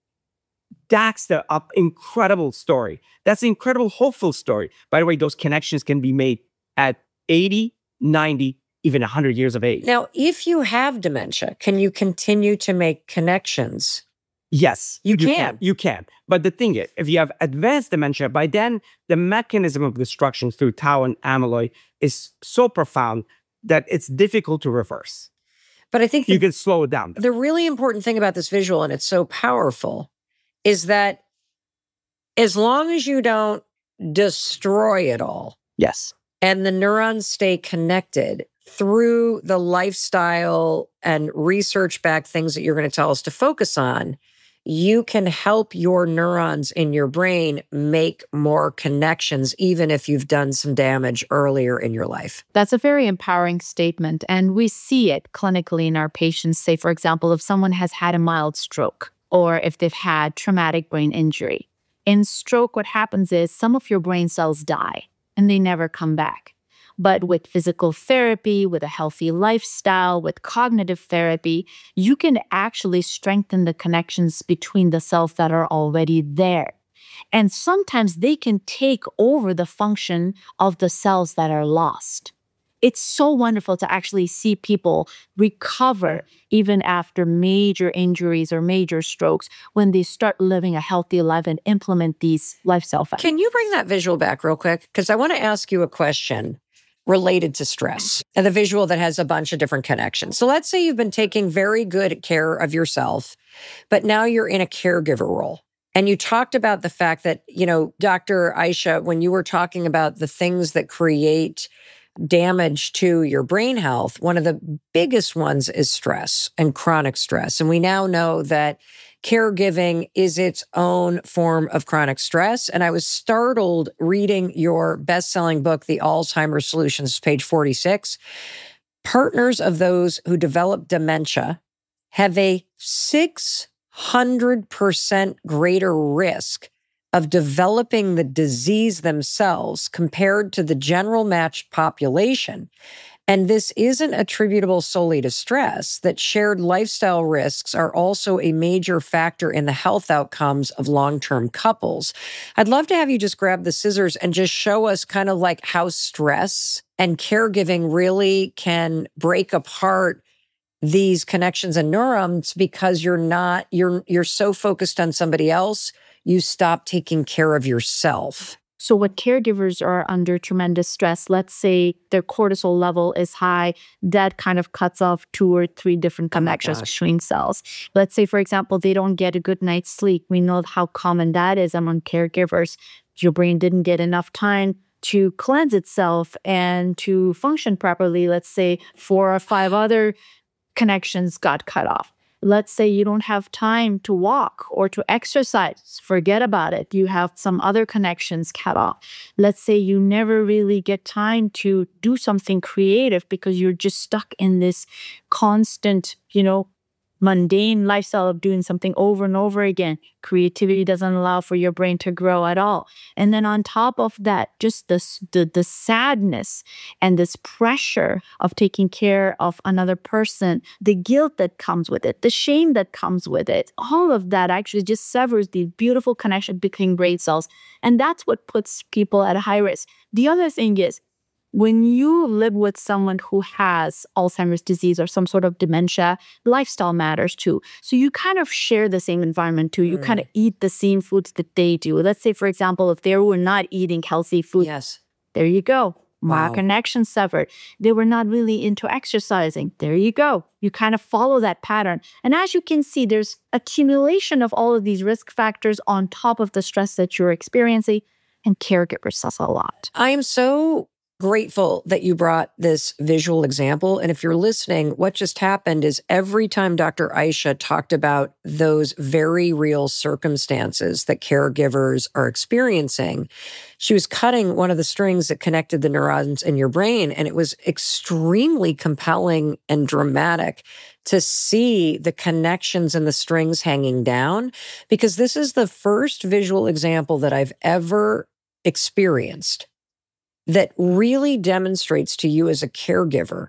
That's the incredible story. That's an incredible, hopeful story. By the way, those connections can be made at 80, 90, even 100 years of age. Now, if you have dementia, can you continue to make connections? Yes, You can. You can. But the thing is, if you have advanced dementia, by then the mechanism of destruction through tau and amyloid is so profound that it's difficult to reverse. But I think You can slow it down. the really important thing about this visual, and it's so powerful, is that as long as you don't destroy it all Yes. and the neurons stay connected through the lifestyle and research-backed things that you're going to tell us to focus on, you can help your neurons in your brain make more connections, even if you've done some damage earlier in your life. That's a very empowering statement. And we see it clinically in our patients. Say, for example, if someone has had a mild stroke or if they've had traumatic brain injury. In stroke, what happens is some of your brain cells die and they never come back. But with physical therapy, with a healthy lifestyle, with cognitive therapy, you can actually strengthen the connections between the cells that are already there. And sometimes they can take over the function of the cells that are lost. It's so wonderful to actually see people recover even after major injuries or major strokes when they start living a healthy life and implement these lifestyle factors. Can you bring that visual back real quick? Because I want to ask you a question related to stress and the visual that has a bunch of different connections. So let's say you've been taking very good care of yourself, but now you're in a caregiver role. And you talked about the fact that, Dr. Aisha, when you were talking about the things that create damage to your brain health, one of the biggest ones is stress and chronic stress. And we now know that caregiving is its own form of chronic stress. And I was startled reading your best-selling book, The Alzheimer's Solutions, page 46. Partners of those who develop dementia have a 600% greater risk of developing the disease themselves compared to the general matched population. And this isn't attributable solely to stress, that shared lifestyle risks are also a major factor in the health outcomes of long-term couples. I'd love to have you just grab the scissors and just show us kind of like how stress and caregiving really can break apart these connections and neurons, because you're so focused on somebody else, you stop taking care of yourself. So what caregivers are under tremendous stress, let's say their cortisol level is high, that kind of cuts off 2 or 3 different connections between cells. Let's say, for example, they don't get a good night's sleep. We know how common that is among caregivers. Your brain didn't get enough time to cleanse itself and to function properly. Let's say 4 or 5 other connections got cut off. Let's say you don't have time to walk or to exercise. Forget about it. You have some other connections cut off. Let's say you never really get time to do something creative because you're just stuck in this constant, mundane lifestyle of doing something over and over again. Creativity doesn't allow for your brain to grow at all. And then on top of that, just the sadness and this pressure of taking care of another person, the guilt that comes with it, the shame that comes with it, all of that actually just severs the beautiful connection between brain cells. And that's what puts people at a high risk. The other thing is, when you live with someone who has Alzheimer's disease or some sort of dementia, lifestyle matters too. So you kind of share the same environment too. You kind of eat the same foods that they do. Let's say, for example, if they were not eating healthy food, there you go. Wow. Connection severed. They were not really into exercising. There you go. You kind of follow that pattern. And as you can see, there's accumulation of all of these risk factors on top of the stress that you're experiencing, and caregivers does a lot. I am so grateful that you brought this visual example. And if you're listening, what just happened is every time Dr. Aisha talked about those very real circumstances that caregivers are experiencing, she was cutting one of the strings that connected the neurons in your brain. And it was extremely compelling and dramatic to see the connections and the strings hanging down, because this is the first visual example that I've ever experienced that really demonstrates to you as a caregiver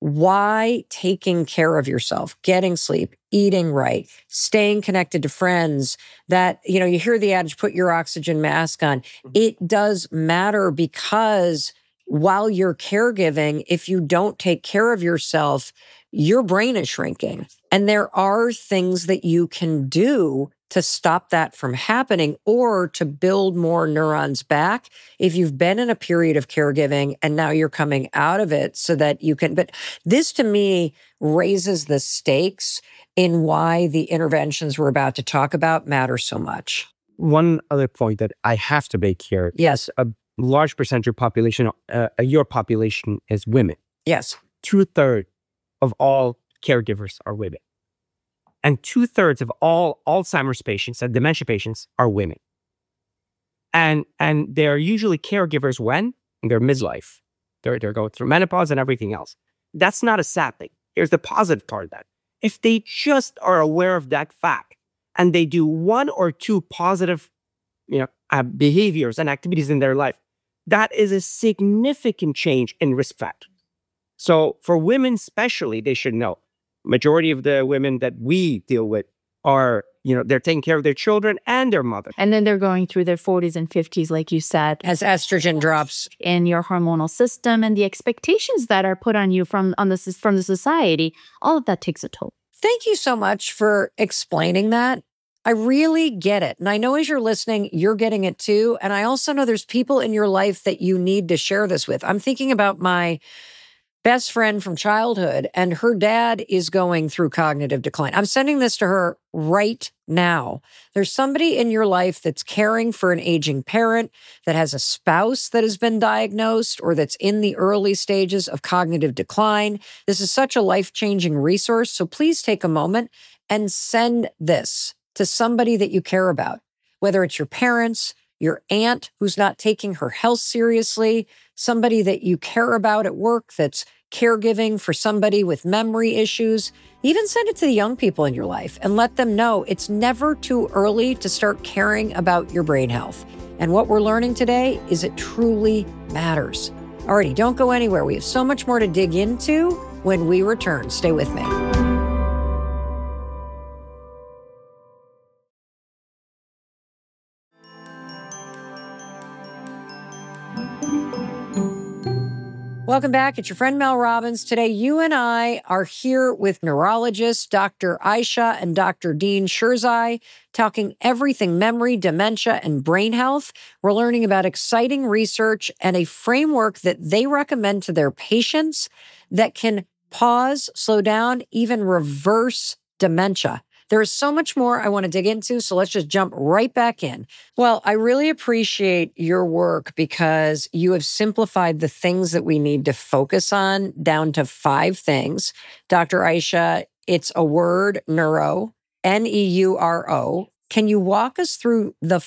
why taking care of yourself, getting sleep, eating right, staying connected to friends, that, you hear the adage, put your oxygen mask on. It does matter, because while you're caregiving, if you don't take care of yourself, your brain is shrinking. And there are things that you can do to stop that from happening, or to build more neurons back if you've been in a period of caregiving and now you're coming out of it, so that you can. But this to me raises the stakes in why the interventions we're about to talk about matter so much. One other point that I have to make here. Yes. A large percentage of your population is women. Yes. 2/3 of all caregivers are women. And 2/3 of all Alzheimer's patients and dementia patients are women. And they're usually caregivers when? In their midlife. They're going through menopause and everything else. That's not a sad thing. Here's the positive part of that. If they just are aware of that fact and they do 1 or 2 positive behaviors and activities in their life, that is a significant change in risk factors. So for women especially, they should know. Majority of the women that we deal with are, they're taking care of their children and their mother. And then they're going through their 40s and 50s, like you said. As estrogen drops in your hormonal system, and the expectations that are put on you from the society, all of that takes a toll. Thank you so much for explaining that. I really get it. And I know as you're listening, you're getting it too. And I also know there's people in your life that you need to share this with. I'm thinking about my best friend from childhood, and her dad is going through cognitive decline. I'm sending this to her right now. There's somebody in your life that's caring for an aging parent, that has a spouse that has been diagnosed or that's in the early stages of cognitive decline. This is such a life-changing resource. So please take a moment and send this to somebody that you care about, whether it's your parents, your aunt who's not taking her health seriously, somebody that you care about at work that's caregiving for somebody with memory issues. Even send it to the young people in your life and let them know it's never too early to start caring about your brain health. And what we're learning today is it truly matters. Alrighty, don't go anywhere. We have so much more to dig into when we return. Stay with me. Welcome back. It's your friend Mel Robbins. Today, you and I are here with neurologists Dr. Ayesha and Dr. Dean Sherzai, talking everything memory, dementia, and brain health. We're learning about exciting research and a framework that they recommend to their patients that can pause, slow down, even reverse dementia. There is so much more I want to dig into, so let's just jump right back in. Well, I really appreciate your work because you have simplified the things that we need to focus on down to 5 things. Dr. Ayesha, it's a word, neuro, Neuro. Can you walk us through the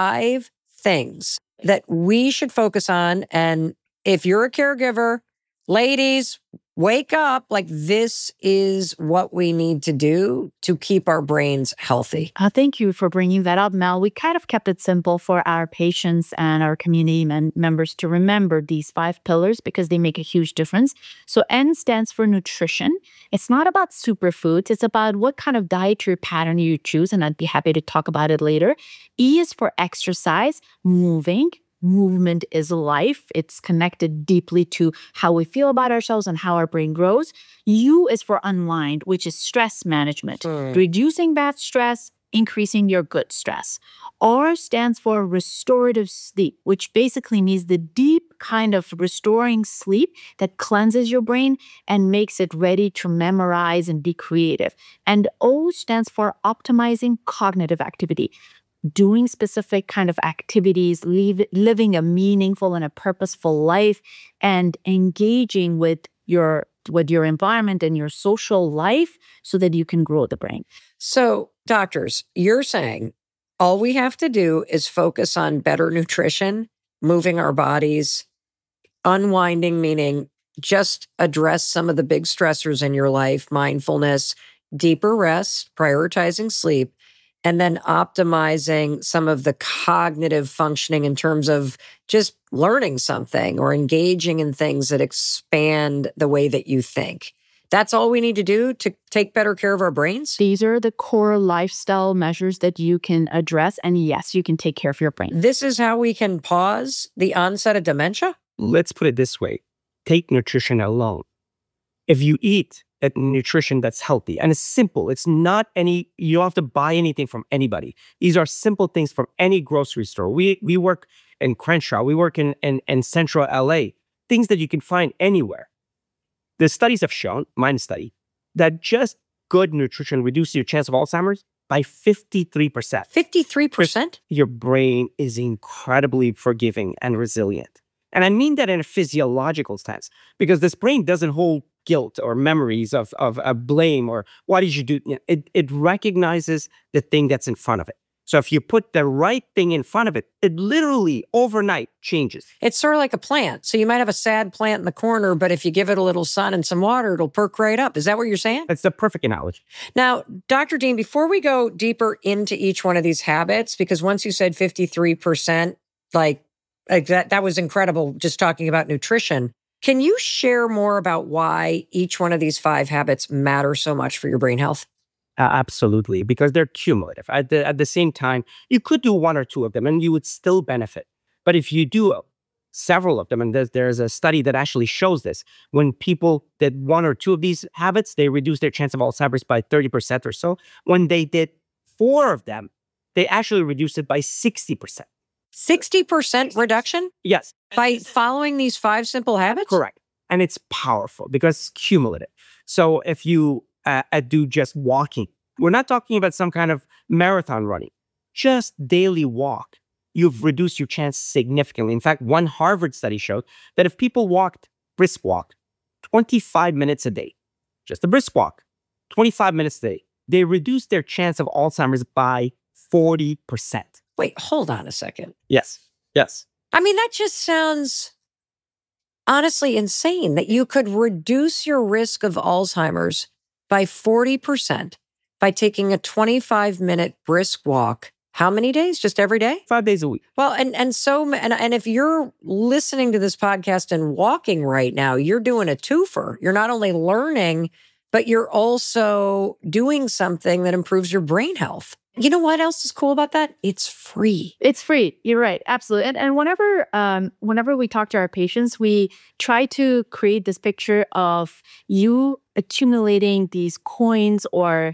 5 things that we should focus on? And if you're a caregiver, ladies, wake up. Like, this is what we need to do to keep our brains healthy. Thank you for bringing that up, Mel. We kind of kept it simple for our patients and our community members to remember these 5 pillars because they make a huge difference. So N stands for nutrition. It's not about superfoods. It's about what kind of dietary pattern you choose, and I'd be happy to talk about it later. E is for exercise, moving. Movement is life. It's connected deeply to how we feel about ourselves and how our brain grows. U is for unwind, which is stress management, reducing bad stress, increasing your good stress. R stands for restorative sleep, which basically means the deep kind of restoring sleep that cleanses your brain and makes it ready to memorize and be creative. And O stands for optimizing cognitive activity. Doing specific kind of activities, living a meaningful and a purposeful life, and engaging with your environment and your social life so that you can grow the brain. So, doctors, you're saying all we have to do is focus on better nutrition, moving our bodies, unwinding, meaning just address some of the big stressors in your life, mindfulness, deeper rest, prioritizing sleep, and then optimizing some of the cognitive functioning in terms of just learning something or engaging in things that expand the way that you think. That's all we need to do to take better care of our brains? These are the core lifestyle measures that you can address. And yes, you can take care of your brain. This is how we can pause the onset of dementia? Let's put it this way. Take nutrition alone. If you eat nutrition that's healthy, and it's simple, you don't have to buy anything from anybody. These are simple things from any grocery store. We work in Crenshaw, we work in central LA, things that you can find anywhere. The studies have shown, mine study, that just good nutrition reduces your chance of Alzheimer's by 53%. 53%? Your brain is incredibly forgiving and resilient. And I mean that in a physiological sense, because this brain doesn't hold guilt or memories of blame or why did you do it. It recognizes the thing that's in front of it. So if you put the right thing in front of it, it literally overnight changes. It's sort of like a plant. So you might have a sad plant in the corner, but if you give it a little sun and some water, it'll perk right up. Is that what you're saying? That's the perfect analogy. Now, Dr. Dean, before we go deeper into each one of these habits, because once you said 53%, like that was incredible just talking about nutrition. Can you share more about why each one of these 5 habits matter so much for your brain health? Absolutely, because they're cumulative. At the same time, you could do 1 or 2 of them and you would still benefit. But if you do several of them, and there's a study that actually shows this, when people did 1 or 2 of these habits, they reduced their chance of Alzheimer's by 30% or so. When they did 4 of them, they actually reduced it by 60%. 60% reduction? Yes. By following these 5 simple habits? Correct. And it's powerful because it's cumulative. So if you do just walking, we're not talking about some kind of marathon running, just daily walk, you've reduced your chance significantly. In fact, one Harvard study showed that if people brisk walk 25 minutes a day, just a brisk walk, 25 minutes a day, they reduce their chance of Alzheimer's by 40%. Wait, hold on a second. Yes. I mean, that just sounds honestly insane that you could reduce your risk of Alzheimer's by 40% by taking a 25-minute brisk walk. How many days? Just every day? 5 days a week. Well, and if you're listening to this podcast and walking right now, you're doing a twofer. You're not only learning, but you're also doing something that improves your brain health. You know what else is cool about that? It's free. It's free. You're right. Absolutely. And whenever we talk to our patients, we try to create this picture of you accumulating these coins or,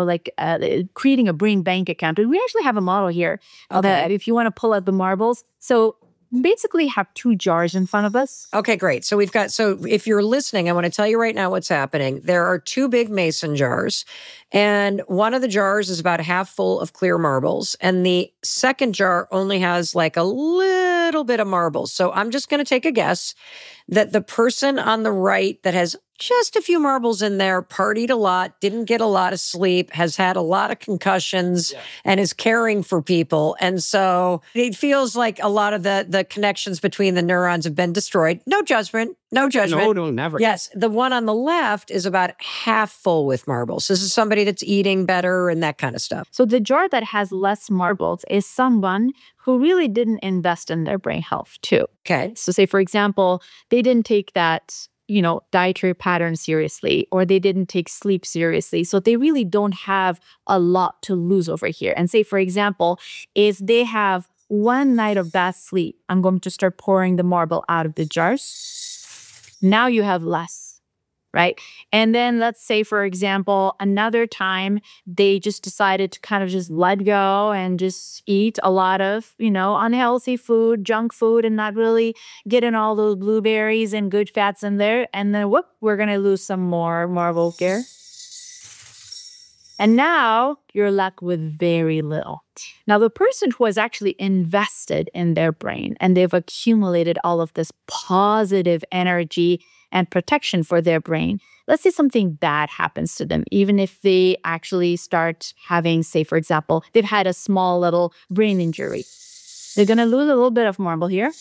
creating a brain bank account. And we actually have a model here that if you want to pull out the marbles. So basically have two jars in front of us. Okay, great. So if you're listening, I want to tell you right now what's happening. There are two big mason jars, and one of the jars is about half full of clear marbles, and the second jar only has like a little bit of marbles. So I'm just going to take a guess that the person on the right that has just a few marbles in there, partied a lot, didn't get a lot of sleep, has had a lot of concussions, and is caring for people. And so it feels like a lot of the connections between the neurons have been destroyed. No judgment. No, never. Yes. The one on the left is about half full with marbles. This is somebody that's eating better and that kind of stuff. So the jar that has less marbles is someone who really didn't invest in their brain health too. Okay. So say, for example, they didn't take that dietary pattern seriously, or they didn't take sleep seriously. So they really don't have a lot to lose over here. And say, for example, is they have one night of bad sleep, I'm going to start pouring the marble out of the jars. Now you have less, right? And then let's say, for example, another time they just decided to kind of just let go and just eat a lot of, unhealthy food, junk food, and not really get in all those blueberries and good fats in there. And then we're going to lose some more marble here. And now you're left with very little. Now, the person who has actually invested in their brain and they've accumulated all of this positive energy and protection for their brain, let's say something bad happens to them, even if they actually start having, say, for example, they've had a small little brain injury. They're going to lose a little bit of marble here.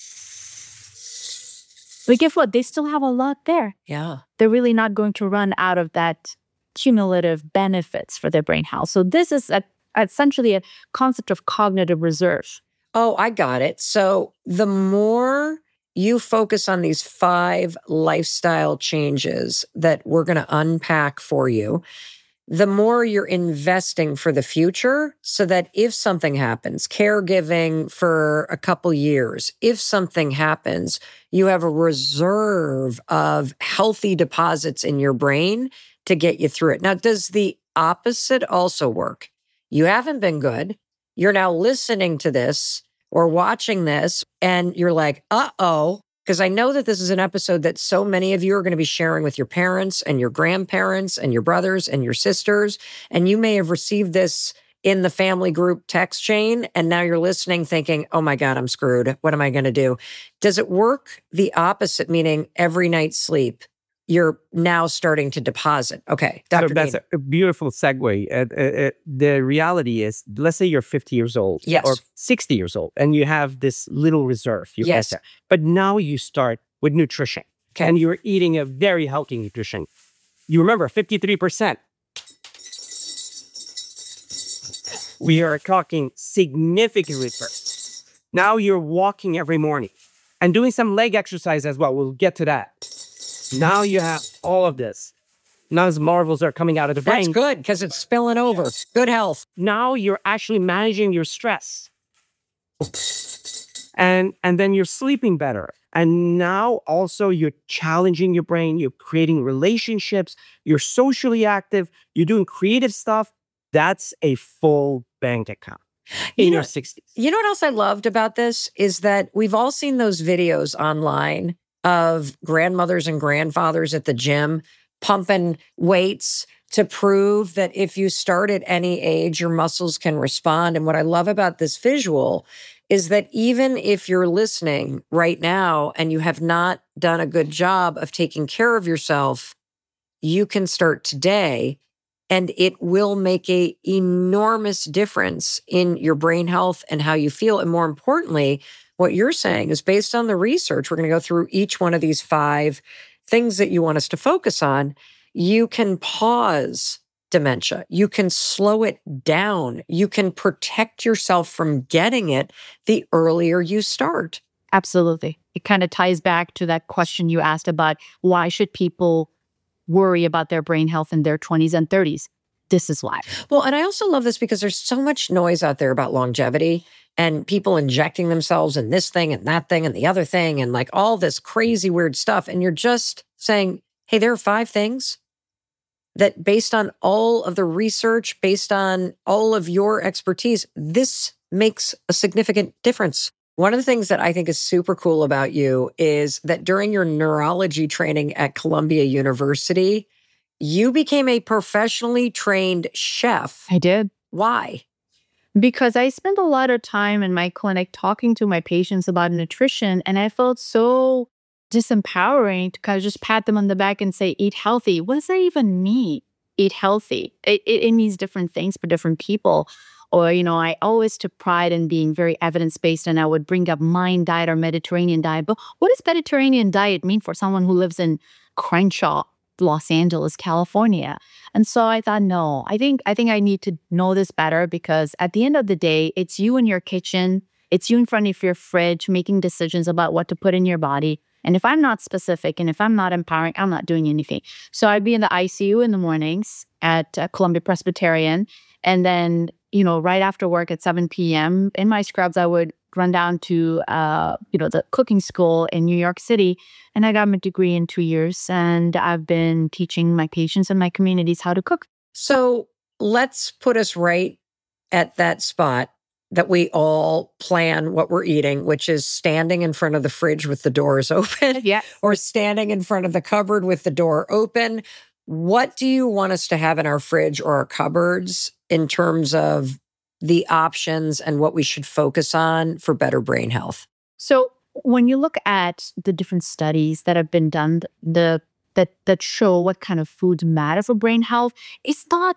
But guess what? They still have a lot there. Yeah. They're really not going to run out of that cumulative benefits for their brain health. So this is essentially a concept of cognitive reserve. Oh, I got it. So the more you focus on these 5 lifestyle changes that we're going to unpack for you, the more you're investing for the future so that if something happens, caregiving for a couple years, if something happens, you have a reserve of healthy deposits in your brain to get you through it. Now, does the opposite also work? You haven't been good. You're now listening to this or watching this, and you're like, uh-oh, because I know that this is an episode that so many of you are going to be sharing with your parents and your grandparents and your brothers and your sisters, and you may have received this in the family group text chain, and now you're listening thinking, oh my God, I'm screwed. What am I going to do? Does it work the opposite, meaning every night's sleep, you're now starting to deposit? Okay, Dr. So that's a beautiful segue. The reality is, let's say you're 50 years old or 60 years old, and you have this little reserve. Yes. But now you start with nutrition, and you're eating a very healthy nutrition. You remember 53%. We are talking significantly first. Now you're walking every morning and doing some leg exercise as well. We'll get to that. Now you have all of this. Now as marbles are coming out of the brain. That's good because it's spilling over. Good health. Now you're actually managing your stress. And then you're sleeping better. And now also you're challenging your brain. You're creating relationships. You're socially active. You're doing creative stuff. That's a full bank account in your 60s. You know what else I loved about this is that we've all seen those videos online of grandmothers and grandfathers at the gym pumping weights to prove that if you start at any age, your muscles can respond. And what I love about this visual is that even if you're listening right now and you have not done a good job of taking care of yourself, you can start today, and it will make an enormous difference in your brain health and how you feel. And more importantly, what you're saying is based on the research. We're going to go through each one of these 5 things that you want us to focus on. You can pause dementia. You can slow it down. You can protect yourself from getting it the earlier you start. Absolutely. It kind of ties back to that question you asked about why should people worry about their brain health in their 20s and 30s. This is why. Well, and I also love this because there's so much noise out there about longevity and people injecting themselves in this thing and that thing and the other thing and like all this crazy weird stuff. And you're just saying, hey, there are 5 things that based on all of the research, based on all of your expertise, this makes a significant difference. One of the things that I think is super cool about you is that during your neurology training at Columbia University, you became a professionally trained chef. I did. Why? Because I spent a lot of time in my clinic talking to my patients about nutrition, and I felt so disempowering to kind of just pat them on the back and say, eat healthy. What does that even mean? Eat healthy. It means different things for different people. Or, I always took pride in being very evidence-based, and I would bring up Mind diet or Mediterranean diet. But what does Mediterranean diet mean for someone who lives in Crenshaw, Los Angeles, California? And so I thought, no, I think I need to know this better, because at the end of the day, it's you in your kitchen. It's you in front of your fridge making decisions about what to put in your body. And if I'm not specific and if I'm not empowering, I'm not doing anything. So I'd be in the ICU in the mornings at Columbia Presbyterian. And then, right after work at 7 p.m. in my scrubs, I would run down to, the cooking school in New York City. And I got my degree in 2 years. And I've been teaching my patients and my communities how to cook. So let's put us right at that spot that we all plan what we're eating, which is standing in front of the fridge with the doors open. Yeah. Or standing in front of the cupboard with the door open. What do you want us to have in our fridge or our cupboards in terms of the options and what we should focus on for better brain health? So when you look at the different studies that have been done, that show what kind of foods matter for brain health, it's not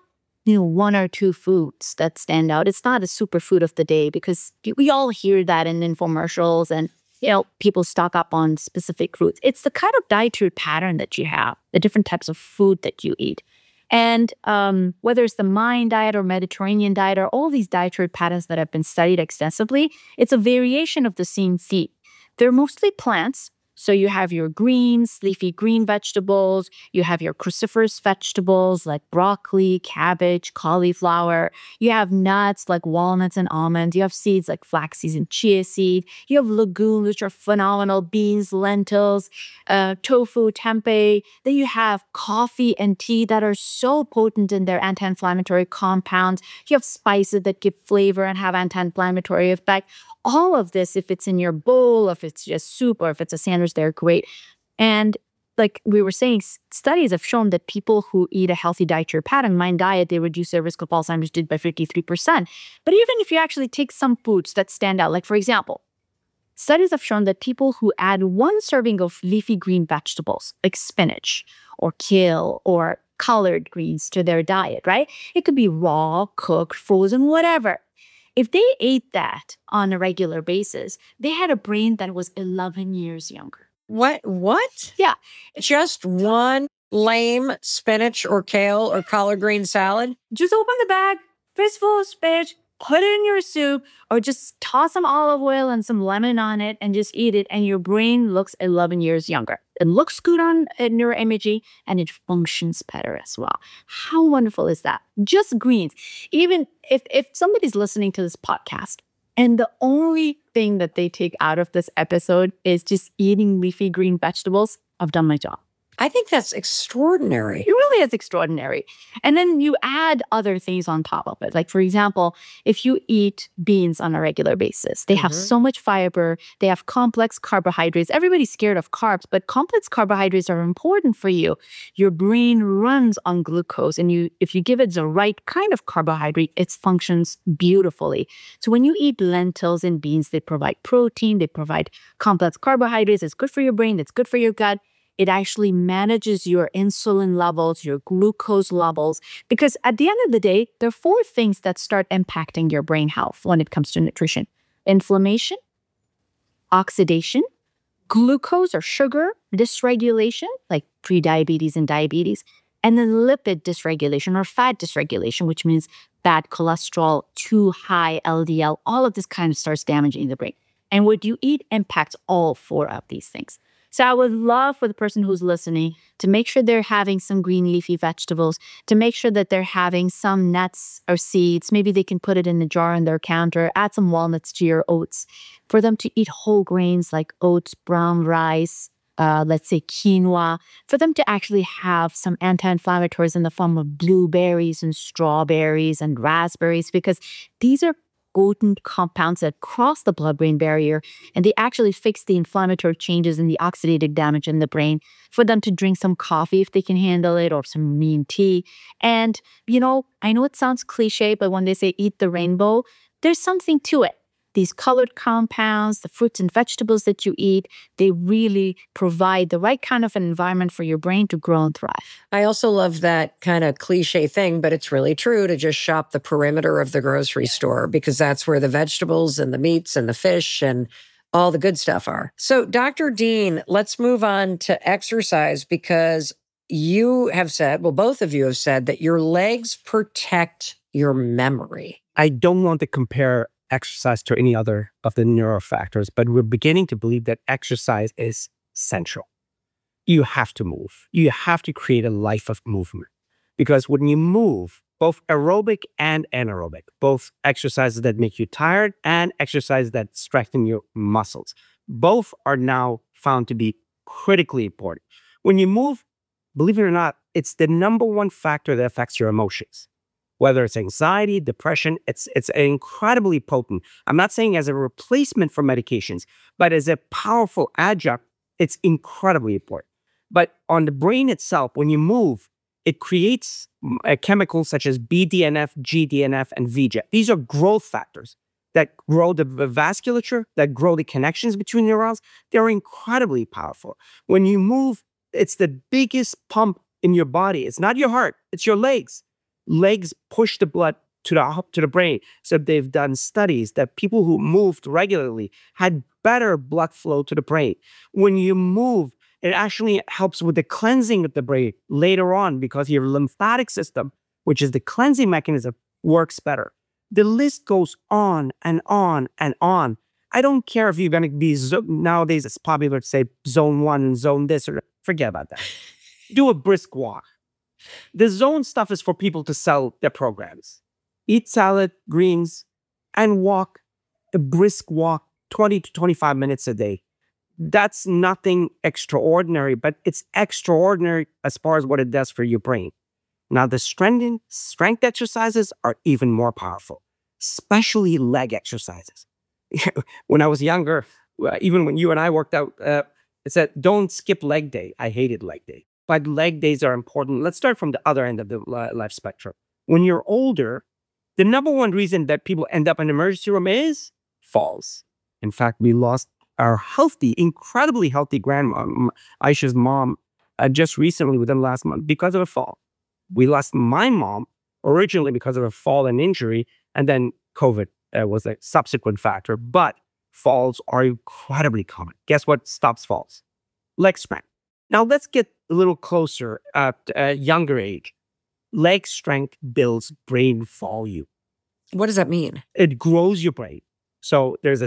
1 or 2 foods that stand out. It's not a superfood of the day, because we all hear that in infomercials and people stock up on specific foods. It's the kind of dietary pattern that you have, the different types of food that you eat. And whether it's the Mind diet or Mediterranean diet or all these dietary patterns that have been studied extensively, it's a variation of the same theme. They're mostly plants. So you have your greens, leafy green vegetables. You have your cruciferous vegetables like broccoli, cabbage, cauliflower. You have nuts like walnuts and almonds. You have seeds like flax seeds and chia seed. You have legumes, which are phenomenal: beans, lentils, tofu, tempeh. Then you have coffee and tea that are so potent in their anti-inflammatory compounds. You have spices that give flavor and have anti-inflammatory effect. All of this, if it's in your bowl, if it's just soup, or if it's a sandwich, they're great. And like we were saying, studies have shown that people who eat a healthy dietary pattern, Mind diet, they reduce their risk of Alzheimer's disease by 53%. But even if you actually take some foods that stand out, like for example, studies have shown that people who add 1 serving of leafy green vegetables, like spinach or kale or collard greens, to their diet, right? It could be raw, cooked, frozen, whatever. If they ate that on a regular basis, they had a brain that was 11 years younger. What? Yeah. Just 1 lame spinach or kale or collard green salad? Just open the bag, fistful of spinach, put it in your soup, or just toss some olive oil and some lemon on it and just eat it, and your brain looks 11 years younger. It looks good on neuroimaging, and it functions better as well. How wonderful is that? Just greens. Even if somebody's listening to this podcast and the only thing that they take out of this episode is just eating leafy green vegetables, I've done my job. I think that's extraordinary. It really is extraordinary. And then you add other things on top of it. Like, for example, if you eat beans on a regular basis, they have so much fiber, they have complex carbohydrates. Everybody's scared of carbs, but complex carbohydrates are important for you. Your brain runs on glucose, and if you give it the right kind of carbohydrate, it functions beautifully. So when you eat lentils and beans, they provide protein, they provide complex carbohydrates. It's good for your brain, it's good for your gut. It actually manages your insulin levels, your glucose levels, because at the end of the day, there are 4 things that start impacting your brain health when it comes to nutrition: inflammation, oxidation, glucose or sugar dysregulation, like prediabetes and diabetes, and then lipid dysregulation or fat dysregulation, which means bad cholesterol, too high LDL. All of this kind of starts damaging the brain. And what you eat impacts all 4 of these things. So I would love for the person who's listening to make sure they're having some green leafy vegetables, to make sure that they're having some nuts or seeds. Maybe they can put it in a jar on their counter, add some walnuts to your oats. For them to eat whole grains like oats, brown rice, let's say quinoa, for them to actually have some anti-inflammatories in the form of blueberries and strawberries and raspberries, because these are potent compounds that cross the blood-brain barrier, and they actually fix the inflammatory changes and the oxidative damage in the brain. For them to drink some coffee if they can handle it, or some green tea. And, I know it sounds cliche, but when they say eat the rainbow, there's something to it. These colored compounds, the fruits and vegetables that you eat, they really provide the right kind of an environment for your brain to grow and thrive. I also love that kind of cliche thing, but it's really true, to just shop the perimeter of the grocery store, because that's where the vegetables and the meats and the fish and all the good stuff are. So, Dr. Dean, let's move on to exercise, because you have said, well, both of you have said that your legs protect your memory. I don't want to compare exercise to any other of the neurofactors, but we're beginning to believe that exercise is central. You have to move. You have to create a life of movement, because when you move, both aerobic and anaerobic, both exercises that make you tired and exercises that strengthen your muscles, both are now found to be critically important. When you move, believe it or not, it's the number one factor that affects your emotions. Whether it's anxiety, depression, it's incredibly potent. I'm not saying as a replacement for medications, but as a powerful adjunct, it's incredibly important. But on the brain itself, when you move, it creates chemicals such as BDNF, GDNF, and VEGF. These are growth factors that grow the vasculature, that grow the connections between neurons. They're incredibly powerful. When you move, it's the biggest pump in your body. It's not your heart, it's your legs. Legs push the blood to the brain. So they've done studies that people who moved regularly had better blood flow to the brain. When you move, it actually helps with the cleansing of the brain later on, because your lymphatic system, which is the cleansing mechanism, works better. The list goes on and on and on. I don't care if you're going to be, nowadays it's popular to say zone 1 and zone this, or forget about that. Do a brisk walk. The zone stuff is for people to sell their programs. Eat salad, greens, and walk a brisk walk 20 to 25 minutes a day. That's nothing extraordinary, but it's extraordinary as far as what it does for your brain. Now, the strength exercises are even more powerful, especially leg exercises. When I was younger, even when you and I worked out, it said, don't skip leg day. I hated leg day. But leg days are important. Let's start from the other end of the life spectrum. When you're older, the number one reason that people end up in the emergency room is falls. In fact, we lost our incredibly healthy grandma, Aisha's mom, just recently within last month because of a fall. We lost my mom originally because of a fall and injury, and then COVID was a subsequent factor. But falls are incredibly common. Guess what stops falls? Leg strength. Now let's get a little closer at a younger age. Leg strength builds brain volume. What does that mean? It grows your brain. So there's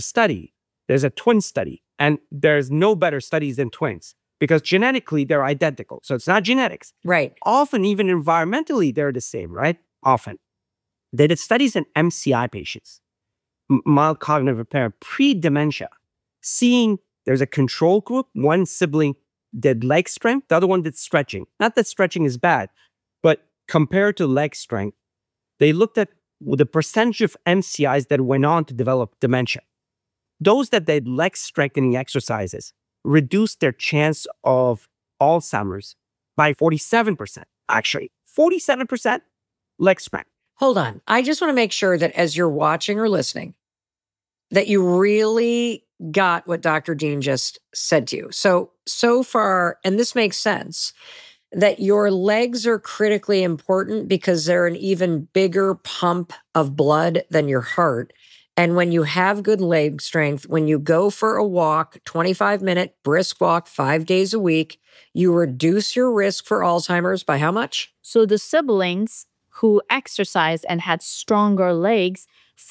a twin study, and there's no better studies than twins, because genetically they're identical. So it's not genetics. Right. Often, even environmentally, they're the same, right? Often. They did studies in MCI patients, mild cognitive impairment, pre-dementia, seeing there's a control group, one sibling did leg strength, the other one did stretching. Not that stretching is bad, but compared to leg strength, they looked at the percentage of MCIs that went on to develop dementia. Those that did leg strengthening exercises reduced their chance of Alzheimer's by 47%. Actually, 47% leg strength. Hold on. I just want to make sure that as you're watching or listening, that you really got what Dr. Dean just said to you. So far, and this makes sense, that your legs are critically important because they're an even bigger pump of blood than your heart. And when you have good leg strength, when you go for a walk, 25-minute brisk walk 5 days a week, you reduce your risk for Alzheimer's by how much? So the siblings who exercised and had stronger legs,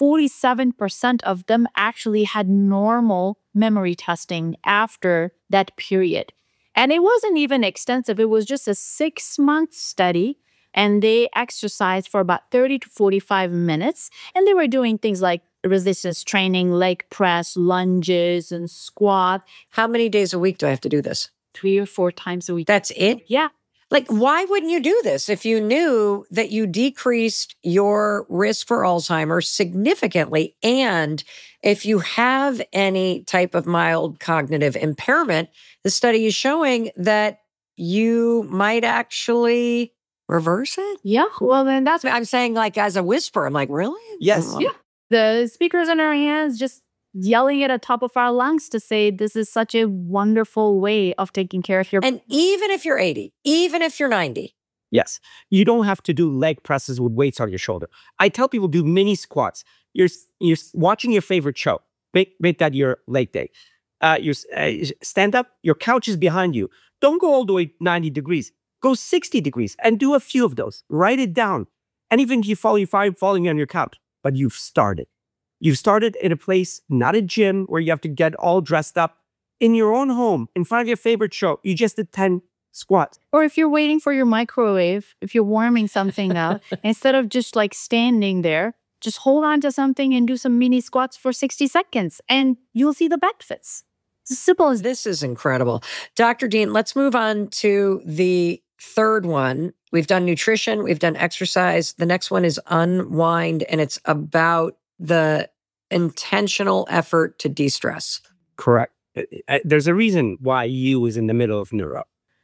47% of them actually had normal memory testing after that period. And it wasn't even extensive. It was just a 6-month study. And they exercised for about 30 to 45 minutes. And they were doing things like resistance training, leg press, lunges, and squat. How many days a week do I have to do this? 3 or 4 times a week. That's it? Yeah. Like, why wouldn't you do this if you knew that you decreased your risk for Alzheimer's significantly? And if you have any type of mild cognitive impairment, the study is showing that you might actually reverse it? Yeah. Well, then that's I'm saying like as a whisper, I'm like, really? Yes. Oh. Yeah. The speakers in our hands just yelling at the top of our lungs to say this is such a wonderful way of taking care of your... And even if you're 80, even if you're 90. Yes. You don't have to do leg presses with weights on your shoulder. I tell people do mini squats. You're watching your favorite show. Make that your leg day. You stand up, your couch is behind you. Don't go all the way 90 degrees. Go 60 degrees and do a few of those. Write it down. And even if you fall, you're fine falling on your couch. But you've started. You've started in a place, not a gym where you have to get all dressed up. In your own home, in front of your favorite show, you just did 10 squats. Or if you're waiting for your microwave, if you're warming something up, instead of just like standing there, just hold on to something and do some mini squats for 60 seconds and you'll see the benefits. It's as simple as this. Is incredible. Dr. Dean, let's move on to the third one. We've done nutrition, we've done exercise. The next one is unwind, and it's about the intentional effort to de-stress. Correct. There's a reason why you is in the middle of neuro.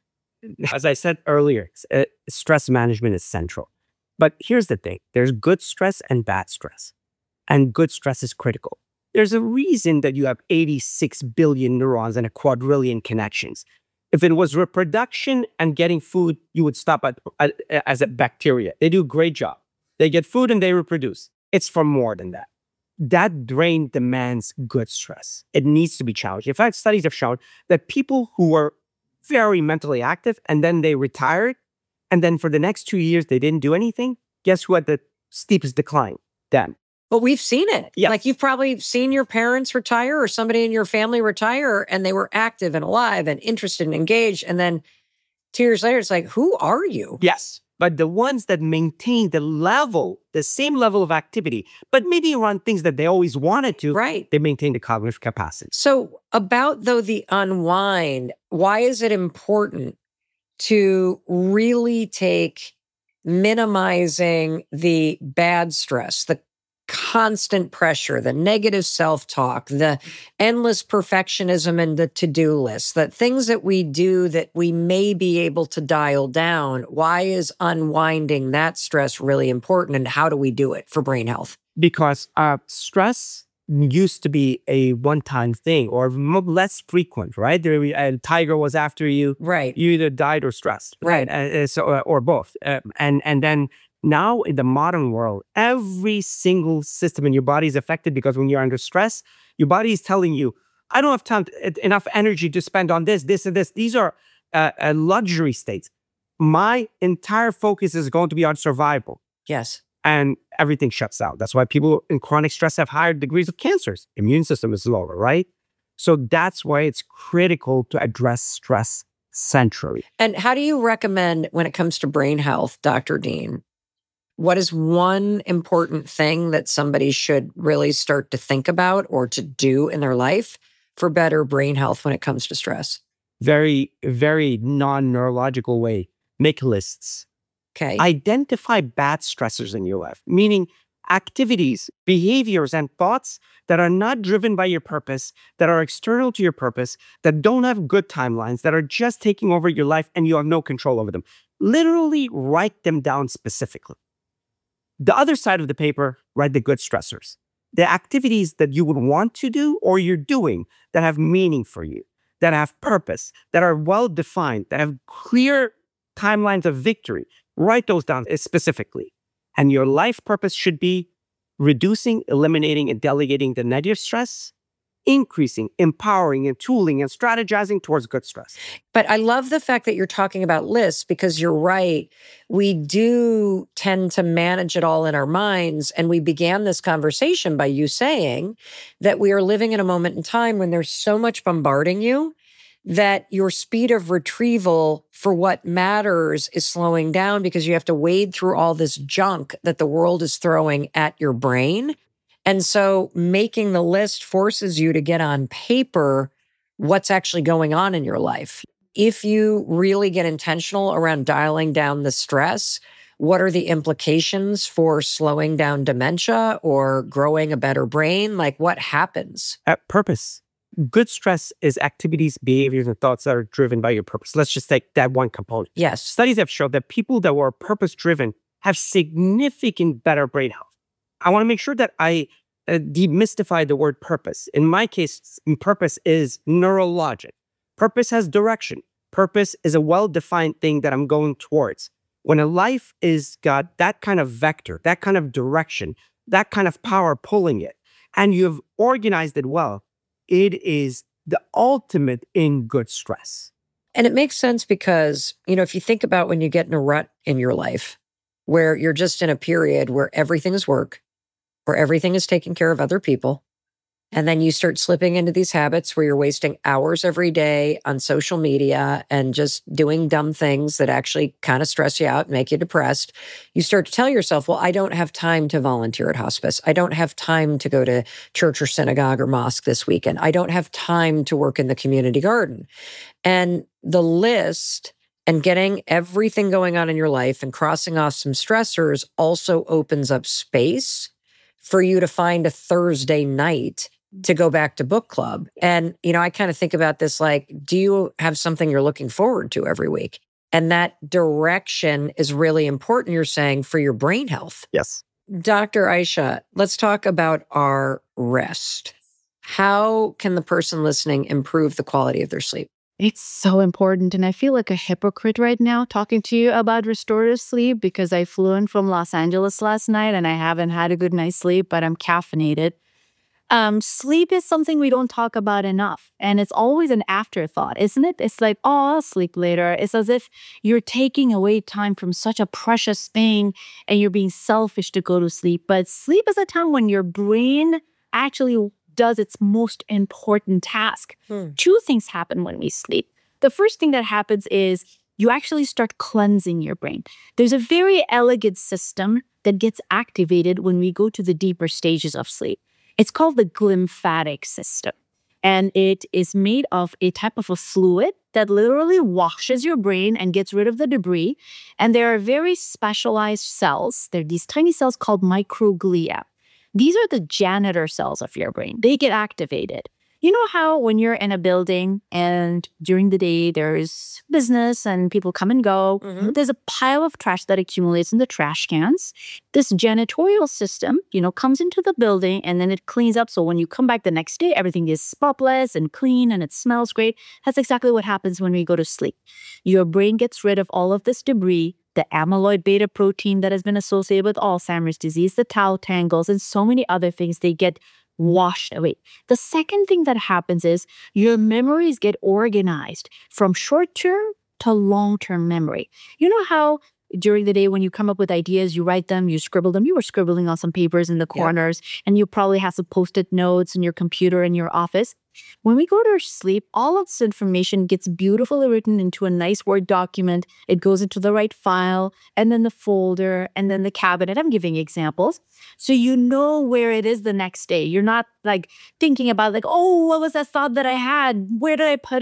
As I said earlier, stress management is central. But here's the thing. There's good stress and bad stress. And good stress is critical. There's a reason that you have 86 billion neurons and a quadrillion connections. If it was reproduction and getting food, you would stop as a bacteria. They do a great job. They get food and they reproduce. It's for more than that. That brain demands good stress. It needs to be challenged. In fact, studies have shown that people who were very mentally active and then they retired, and then for the next 2 years they didn't do anything, guess who had the steepest decline? Them. But we've seen it. Yeah. Like you've probably seen your parents retire or somebody in your family retire, and they were active and alive and interested and engaged. And then 2 years later, it's like, who are you? Yes. But the ones that maintain the same level of activity, but maybe around things that they always wanted to, Right. they maintain the cognitive capacity. So about though the unwind, why is it important to really take minimizing the bad stress, the constant pressure, the negative self-talk, the endless perfectionism and the to-do list, the things that we do that we may be able to dial down? Why is unwinding that stress really important, and how do we do it for brain health? Because stress used to be a one-time thing or less frequent, right? A tiger was after you. Right. You either died or stressed. Right. Or both. And then now in the modern world, every single system in your body is affected because when you're under stress, your body is telling you, I don't have enough energy to spend on this, and this. These are luxury states. My entire focus is going to be on survival. Yes. And everything shuts down. That's why people in chronic stress have higher degrees of cancers. Immune system is lower, right? So that's why it's critical to address stress centrally. And how do you recommend when it comes to brain health, Dr. Dean? What is one important thing that somebody should really start to think about or to do in their life for better brain health when it comes to stress? very, very non-neurological way. Make lists. Okay. Identify bad stressors in your life, meaning activities, behaviors, and thoughts that are not driven by your purpose, that are external to your purpose, that don't have good timelines, that are just taking over your life and you have no control over them. Literally write them down specifically. The other side of the paper, write the good stressors. The activities that you would want to do or you're doing that have meaning for you, that have purpose, that are well-defined, that have clear timelines of victory. Write those down specifically. And your life purpose should be reducing, eliminating, and delegating the negative stress, increasing, empowering, and tooling and strategizing towards good stress. But I love the fact that you're talking about lists because you're right. We do tend to manage it all in our minds. And we began this conversation by you saying that we are living in a moment in time when there's so much bombarding you that your speed of retrieval for what matters is slowing down because you have to wade through all this junk that the world is throwing at your brain. And so making the list forces you to get on paper what's actually going on in your life. If you really get intentional around dialing down the stress, what are the implications for slowing down dementia or growing a better brain? Like what happens? Purpose. Good stress is activities, behaviors, and thoughts that are driven by your purpose. Let's just take that one component. Yes. Studies have shown that people that were purpose-driven have significant better brain health. I want to make sure that I demystify the word purpose. In my case, purpose is neurologic. Purpose has direction. Purpose is a well-defined thing that I'm going towards. When a life is got that kind of vector, that kind of direction, that kind of power pulling it, and you've organized it well, it is the ultimate in good stress. And it makes sense because, if you think about when you get in a rut in your life, where you're just in a period where everything is work, where everything is taking care of other people, and then you start slipping into these habits where you're wasting hours every day on social media and just doing dumb things that actually kind of stress you out and make you depressed. You start to tell yourself, well, I don't have time to volunteer at hospice. I don't have time to go to church or synagogue or mosque this weekend. I don't have time to work in the community garden. And the list and getting everything going on in your life and crossing off some stressors also opens up space for you to find a Thursday night to go back to book club. And, I kind of think about this like, do you have something you're looking forward to every week? And that direction is really important, you're saying, for your brain health. Yes. Dr. Aisha, let's talk about our rest. How can the person listening improve the quality of their sleep? It's so important. And I feel like a hypocrite right now talking to you about restorative sleep because I flew in from Los Angeles last night and I haven't had a good night's sleep, but I'm caffeinated. Sleep is something we don't talk about enough. And it's always an afterthought, isn't it? It's like, oh, I'll sleep later. It's as if you're taking away time from such a precious thing and you're being selfish to go to sleep. But sleep is a time when your brain actually does its most important task. Two things happen when we sleep. The first thing that happens is you actually start cleansing your brain. There's a very elegant system that gets activated when we go to the deeper stages of sleep. It's called the glymphatic system. And it is made of a type of a fluid that literally washes your brain and gets rid of the debris. And there are very specialized cells. There are these tiny cells called microglia. These are the janitor cells of your brain. They get activated. You know how when you're in a building and during the day there's business and people come and go, there's a pile of trash that accumulates in the trash cans. This janitorial system, comes into the building and then it cleans up. So when you come back the next day, everything is spotless and clean and it smells great. That's exactly what happens when we go to sleep. Your brain gets rid of all of this debris, the amyloid beta protein that has been associated with Alzheimer's disease, the tau tangles, and so many other things. They get washed away. The second thing that happens is your memories get organized from short-term to long-term memory. You know how during the day when you come up with ideas, you write them, you scribble them. You were scribbling on some papers in the corners, and you probably have some Post-it notes in your computer in your office. When we go to sleep, all of this information gets beautifully written into a nice Word document. It goes into the right file, and then the folder, and then the cabinet. I'm giving examples. So you know where it is the next day. You're not like thinking about like, oh, what was that thought that I had? Where did I put it?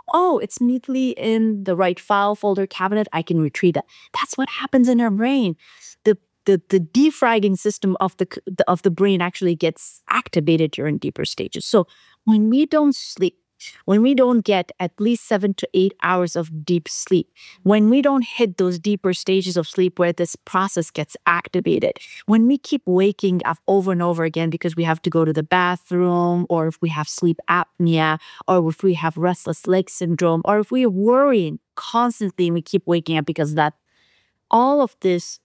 oh, it's neatly in the right file folder cabinet, I can retrieve that. That's what happens in our brain. The defragging system of the brain actually gets activated during deeper stages. So when we don't sleep, when we don't get at least 7 to 8 hours of deep sleep, when we don't hit those deeper stages of sleep where this process gets activated, when we keep waking up over and over again because we have to go to the bathroom, or if we have sleep apnea, or if we have restless leg syndrome, or if we are worrying constantly and we keep waking up because of that, all of this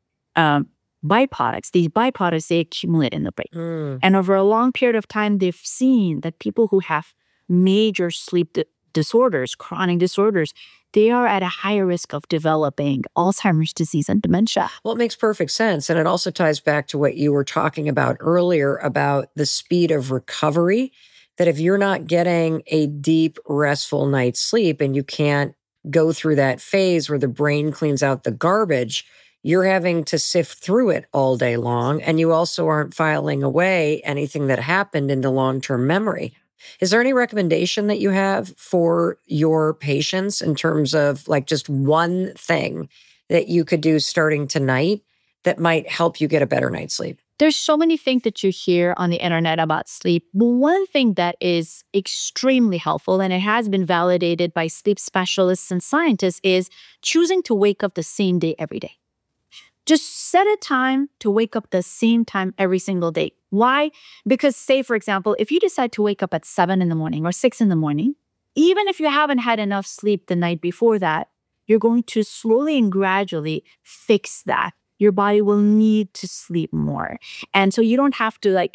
these byproducts, they accumulate in the brain. And over a long period of time, they've seen that people who have major sleep disorders, chronic disorders, they are at a higher risk of developing Alzheimer's disease and dementia. Well, it makes perfect sense. And it also ties back to what you were talking about earlier about the speed of recovery, that if you're not getting a deep, restful night's sleep and you can't go through that phase where the brain cleans out the garbage, you're having to sift through it all day long. And you also aren't filing away anything that happened into long-term memory. Is there any recommendation that you have for your patients in terms of like just one thing that you could do starting tonight that might help you get a better night's sleep? There's so many things that you hear on the internet about sleep. But one thing that is extremely helpful, and it has been validated by sleep specialists and scientists, is choosing to wake up the same day every day. Just set a time to wake up the same time every single day. Why? Because say, for example, if you decide to wake up at 7 in the morning or 6 in the morning, even if you haven't had enough sleep the night before that, you're going to slowly and gradually fix that. Your body will need to sleep more. And so you don't have to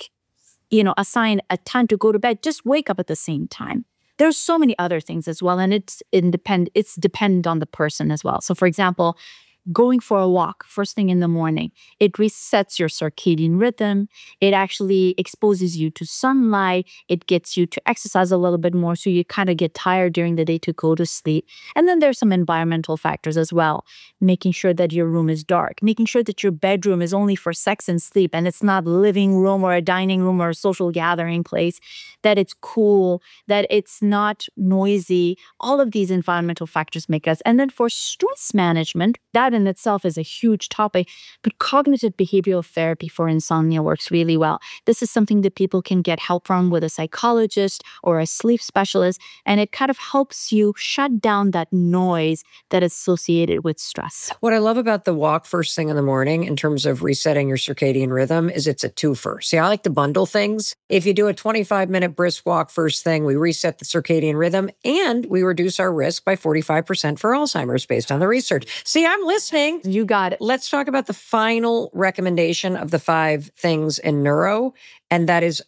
assign a time to go to bed. Just wake up at the same time. There's so many other things as well. And it's dependent on the person as well. So for example, going for a walk first thing in the morning, it resets your circadian rhythm. It actually exposes you to sunlight. It gets you to exercise a little bit more, so you kind of get tired during the day to go to sleep. And then there's some environmental factors as well. Making sure that your room is dark, making sure that your bedroom is only for sex and sleep and it's not a living room or a dining room or a social gathering place, that it's cool, that it's not noisy. All of these environmental factors make us. And then for stress management, that in itself is a huge topic, but cognitive behavioral therapy for insomnia works really well. This is something that people can get help from with a psychologist or a sleep specialist, and it kind of helps you shut down that noise that is associated with stress. What I love about the walk first thing in the morning in terms of resetting your circadian rhythm is it's a twofer. See, I like to bundle things. If you do a 25-minute brisk walk first thing, we reset the circadian rhythm and we reduce our risk by 45% for Alzheimer's based on the research. See, I'm listening. You got it. Let's talk about the final recommendation of the 5 things in neuro, and that is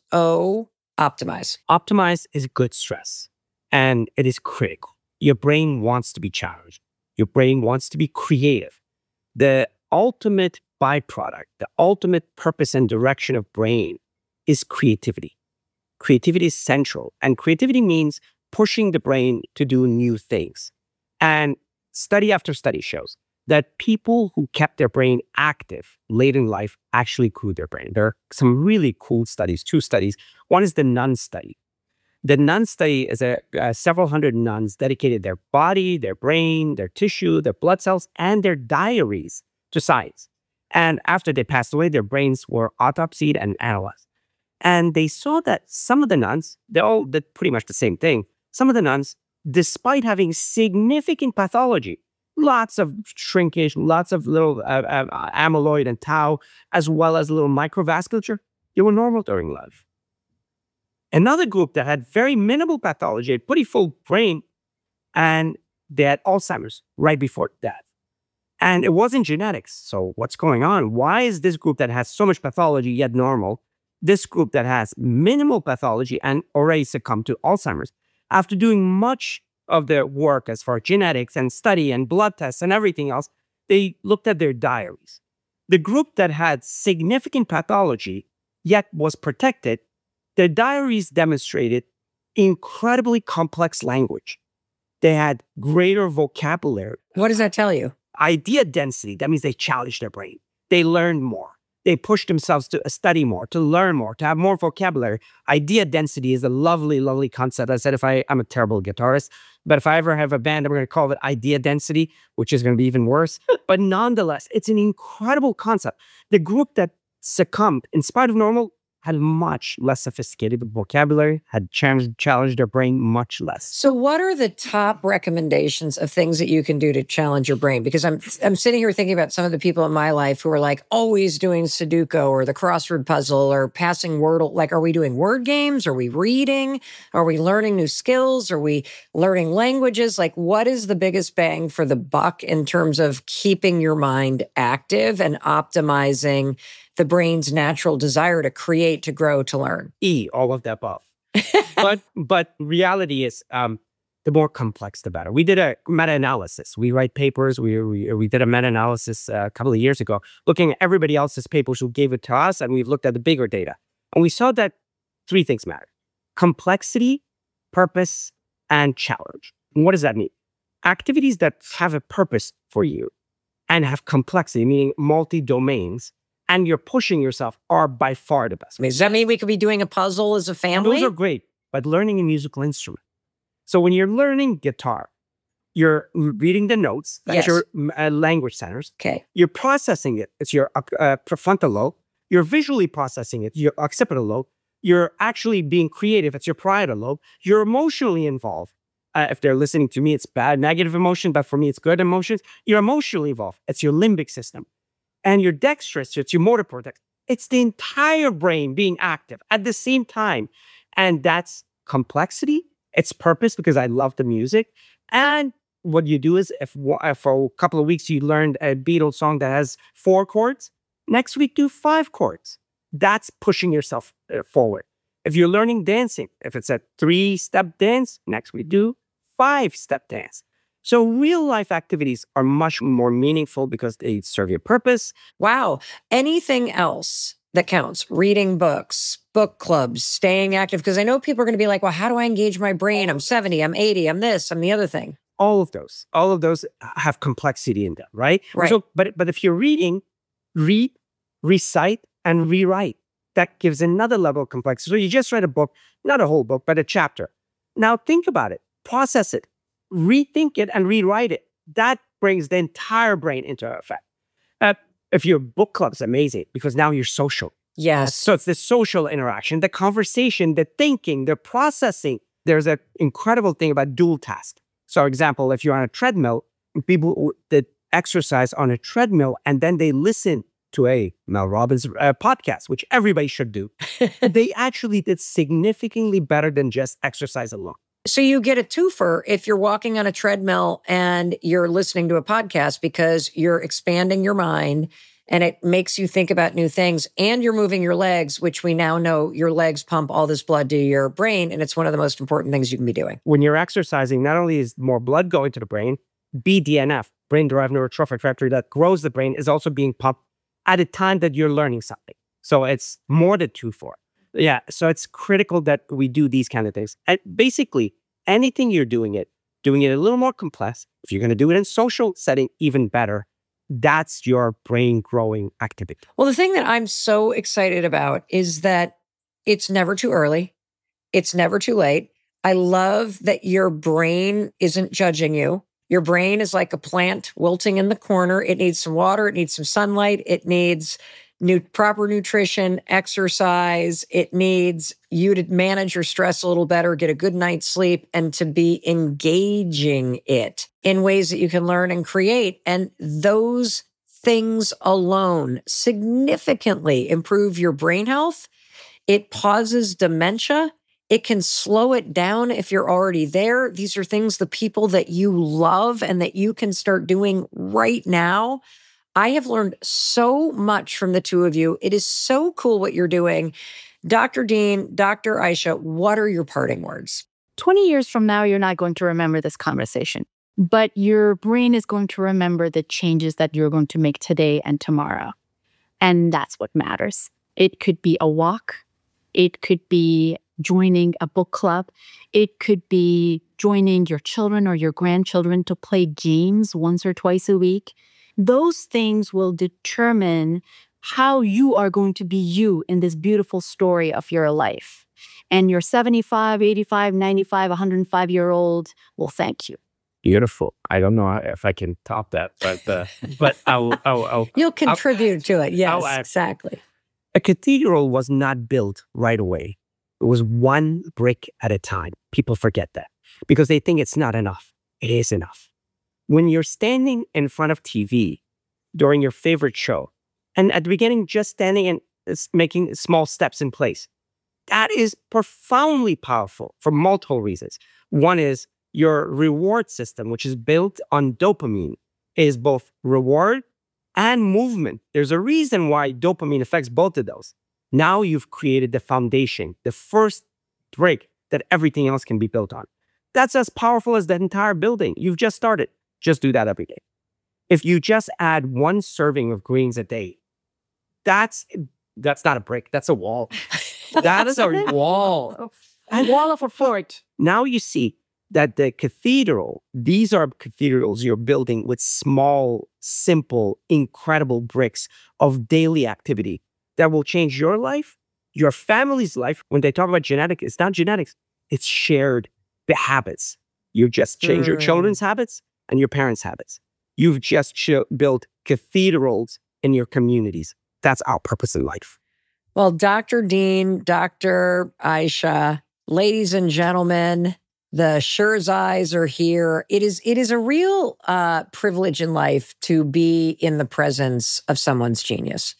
optimize. Optimize is good stress, and it is critical. Your brain wants to be challenged. Your brain wants to be creative. The ultimate byproduct, the ultimate purpose and direction of brain is creativity. Creativity is central, and creativity means pushing the brain to do new things. And study after study shows that people who kept their brain active late in life actually grew their brain. There are some really cool studies, 2 studies. One is the nun study. The nun study is several hundred nuns dedicated their body, their brain, their tissue, their blood cells, and their diaries to science. And after they passed away, their brains were autopsied and analyzed. And they saw that some of the nuns, they all did pretty much the same thing. Some of the nuns, despite having significant pathology, lots of shrinkage, lots of little amyloid and tau, as well as little microvasculature, they were normal during life. Another group that had very minimal pathology, a pretty full brain, and they had Alzheimer's right before death. And it wasn't genetics. So what's going on? Why is this group that has so much pathology yet normal, this group that has minimal pathology and already succumbed to Alzheimer's, after doing much of their work as far as genetics and study and blood tests and everything else, they looked at their diaries. The group that had significant pathology yet was protected, their diaries demonstrated incredibly complex language. They had greater vocabulary. What does that tell you? Idea density, that means they challenged their brain. They learned more. They push themselves to study more, to learn more, to have more vocabulary. Idea density is a lovely, lovely concept. I said, I'm a terrible guitarist, but if I ever have a band, I'm going to call it idea density, which is going to be even worse. But nonetheless, it's an incredible concept. The group that succumbed, in spite of normal, had much less sophisticated vocabulary, had challenged their brain much less. So what are the top recommendations of things that you can do to challenge your brain? Because I'm sitting here thinking about some of the people in my life who are like always doing Sudoku or the crossword puzzle or passing Wordle. Like, are we doing word games? Are we reading? Are we learning new skills? Are we learning languages? Like, what is the biggest bang for the buck in terms of keeping your mind active and optimizing the brain's natural desire to create, to grow, to learn? All of the above. but reality is, the more complex, the better. We did a meta-analysis. We write papers. We did a meta-analysis a couple of years ago, looking at everybody else's papers who gave it to us, and we've looked at the bigger data. And we saw that three things matter: complexity, purpose, and challenge. And what does that mean? Activities that have a purpose for you and have complexity, meaning multi-domains, and you're pushing yourself, are by far the best. I mean, does that mean we could be doing a puzzle as a family? Those are great, but learning a musical instrument. So when you're learning guitar, you're reading the notes. That's Yes. your language centers. Okay. You're processing it. It's your prefrontal lobe. You're visually processing it, your occipital lobe. You're actually being creative. It's your parietal lobe. You're emotionally involved. If they're listening to me, it's bad, negative emotion, but for me, it's good emotions. You're emotionally involved. It's your limbic system. And your dexterous, it's your motor cortex. It's the entire brain being active at the same time. And that's complexity. It's purpose, because I love the music. And what you do is, if for a couple of weeks you learned a Beatles song that has 4 chords, next week do 5 chords. That's pushing yourself forward. If you're learning dancing, if it's a 3-step dance, next week do 5-step dance. So real life activities are much more meaningful because they serve your purpose. Wow. Anything else that counts? Reading books, book clubs, staying active? Because I know people are going to be like, well, how do I engage my brain? I'm 70, I'm 80, I'm this, I'm the other thing. All of those have complexity in them, right? Right. So, but if you're reading, read, recite, and rewrite. That gives another level of complexity. So you just read a book, not a whole book, but a chapter. Now think about it, process it, rethink it, and rewrite it. That brings the entire brain into effect. If your book club is amazing, because now you're social. Yes. So it's the social interaction, the conversation, the thinking, the processing. There's an incredible thing about dual task. So, example, if you're on a treadmill, people that exercise on a treadmill and then they listen to a Mel Robbins podcast, which everybody should do, they actually did significantly better than just exercise alone. So you get a twofer if you're walking on a treadmill and you're listening to a podcast, because you're expanding your mind and it makes you think about new things, and you're moving your legs, which we now know your legs pump all this blood to your brain. And it's one of the most important things you can be doing. When you're exercising, not only is more blood going to the brain, BDNF, brain-derived neurotrophic factor that grows the brain, is also being pumped at a time that you're learning something. So it's more than 2-4. Yeah, so it's critical that we do these kind of things. And basically, anything you're doing it a little more complex. If you're going to do it in social setting, even better. That's your brain growing activity. Well, the thing that I'm so excited about is that it's never too early. It's never too late. I love that your brain isn't judging you. Your brain is like a plant wilting in the corner. It needs some water. It needs some sunlight. It needs proper nutrition, exercise. It needs you to manage your stress a little better, get a good night's sleep, and to be engaging it in ways that you can learn and create. And those things alone significantly improve your brain health. It pauses dementia. It can slow it down if you're already there. These are things, the people that you love and that you can start doing right now. I have learned so much from the two of you. It is so cool what you're doing. Dr. Dean, Dr. Aisha, what are your parting words? 20 years from now, you're not going to remember this conversation, but your brain is going to remember the changes that you're going to make today and tomorrow. And that's what matters. It could be a walk. It could be joining a book club. It could be joining your children or your grandchildren to play games once or twice a week. Those things will determine how you are going to be you in this beautiful story of your life. And your 75, 85, 95, 105-year-old will thank you. Beautiful. I don't know if I can top that, but I'll You'll contribute to it. Yes, add- exactly. A cathedral was not built right away. It was one brick at a time. People forget that because they think it's not enough. It is enough. When you're standing in front of TV during your favorite show, and at the beginning, just standing and making small steps in place, that is profoundly powerful for multiple reasons. One is your reward system, which is built on dopamine, is both reward and movement. There's a reason why dopamine affects both of those. Now you've created the foundation, the first brick that everything else can be built on. That's as powerful as the entire building. You've just started. Just do that every day. If you just add one serving of greens a day, that's not a brick. That's a wall. That's a wall. A wall of a fort. Now you see that the cathedral, these are cathedrals you're building with small, simple, incredible bricks of daily activity that will change your life, your family's life. When they talk about genetics, it's not genetics, it's shared habits. You just change your children's habits and your parents' habits. You've just built cathedrals in your communities. That's our purpose in life. Well, Dr. Dean, Dr. Aisha, ladies and gentlemen, the Shirzais are here. It is a real privilege in life to be in the presence of someone's genius.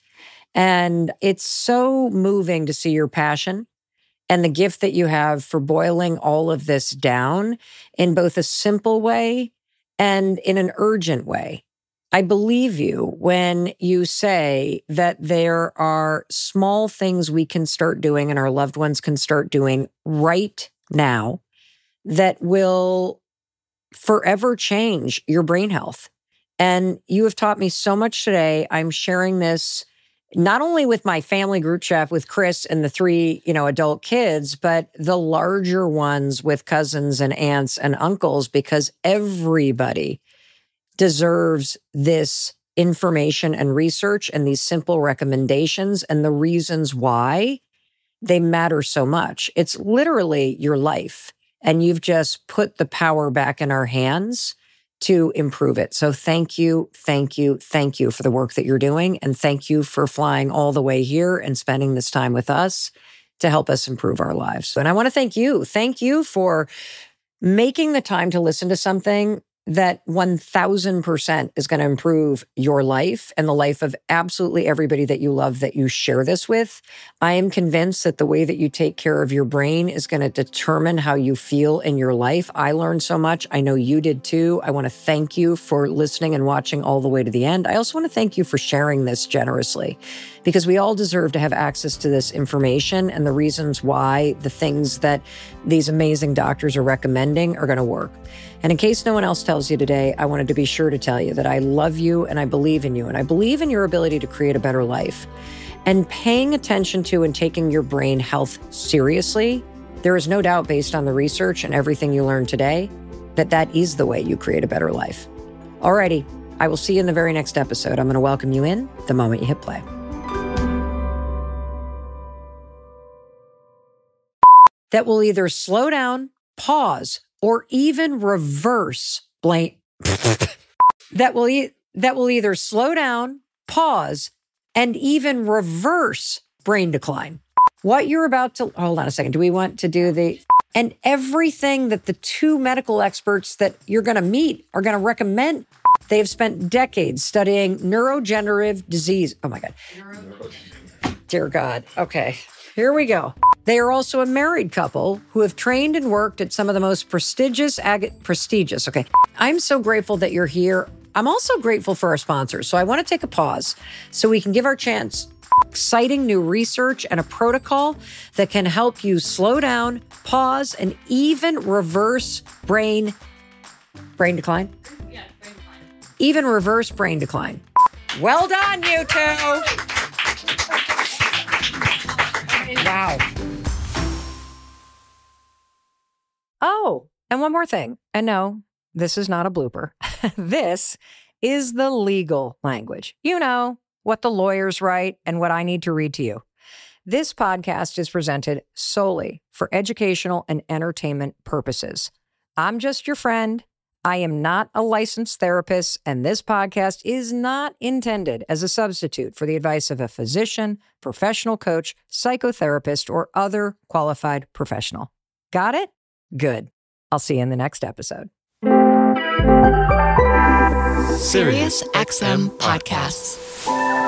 And it's so moving to see your passion and the gift that you have for boiling all of this down in both a simple way and in an urgent way. I believe you when you say that there are small things we can start doing and our loved ones can start doing right now that will forever change your brain health. And you have taught me so much today. I'm sharing this not only with my family group chat with Chris and the 3, adult kids, but the larger ones with cousins and aunts and uncles, because everybody deserves this information and research and these simple recommendations and the reasons why they matter so much. It's literally your life. And you've just put the power back in our hands to improve it. So thank you, thank you, thank you for the work that you're doing. And thank you for flying all the way here and spending this time with us to help us improve our lives. And I want to thank you. Thank you for making the time to listen to something that 1000% is going to improve your life and the life of absolutely everybody that you love that you share this with. I am convinced that the way that you take care of your brain is going to determine how you feel in your life. I learned so much. I know you did too. I want to thank you for listening and watching all the way to the end. I also want to thank you for sharing this generously, because we all deserve to have access to this information and the reasons why the things that these amazing doctors are recommending are going to work. And in case no one else tells you today, I wanted to be sure to tell you that I love you and I believe in you and I believe in your ability to create a better life. And paying attention to and taking your brain health seriously, there is no doubt, based on the research and everything you learned today, that that is the way you create a better life. Alrighty, I will see you in the very next episode. I'm going to welcome you in the moment you hit play. That will either slow down, pause, or even reverse that will either slow down, pause, and even reverse brain decline. What you're about to, hold on a second. Do we want to do and everything that the 2 medical experts that you're going to meet are going to recommend? They have spent decades studying neurodegenerative disease. Oh my God. Dear God. Okay. Here we go. They are also a married couple who have trained and worked at some of the most prestigious. Okay. I'm so grateful that you're here. I'm also grateful for our sponsors. So I want to take a pause so we can give our chance. Exciting new research and a protocol that can help you slow down, pause, and even reverse brain decline? Yeah, brain decline. Even reverse brain decline. Well done, you two. Wow. Oh, and one more thing. And no, this is not a blooper. This is the legal language. what the lawyers write, and what I need to read to you. This podcast is presented solely for educational and entertainment purposes. I'm just your friend. I am not a licensed therapist, and this podcast is not intended as a substitute for the advice of a physician, professional coach, psychotherapist, or other qualified professional. Got it? Good. I'll see you in the next episode. SiriusXM Podcasts.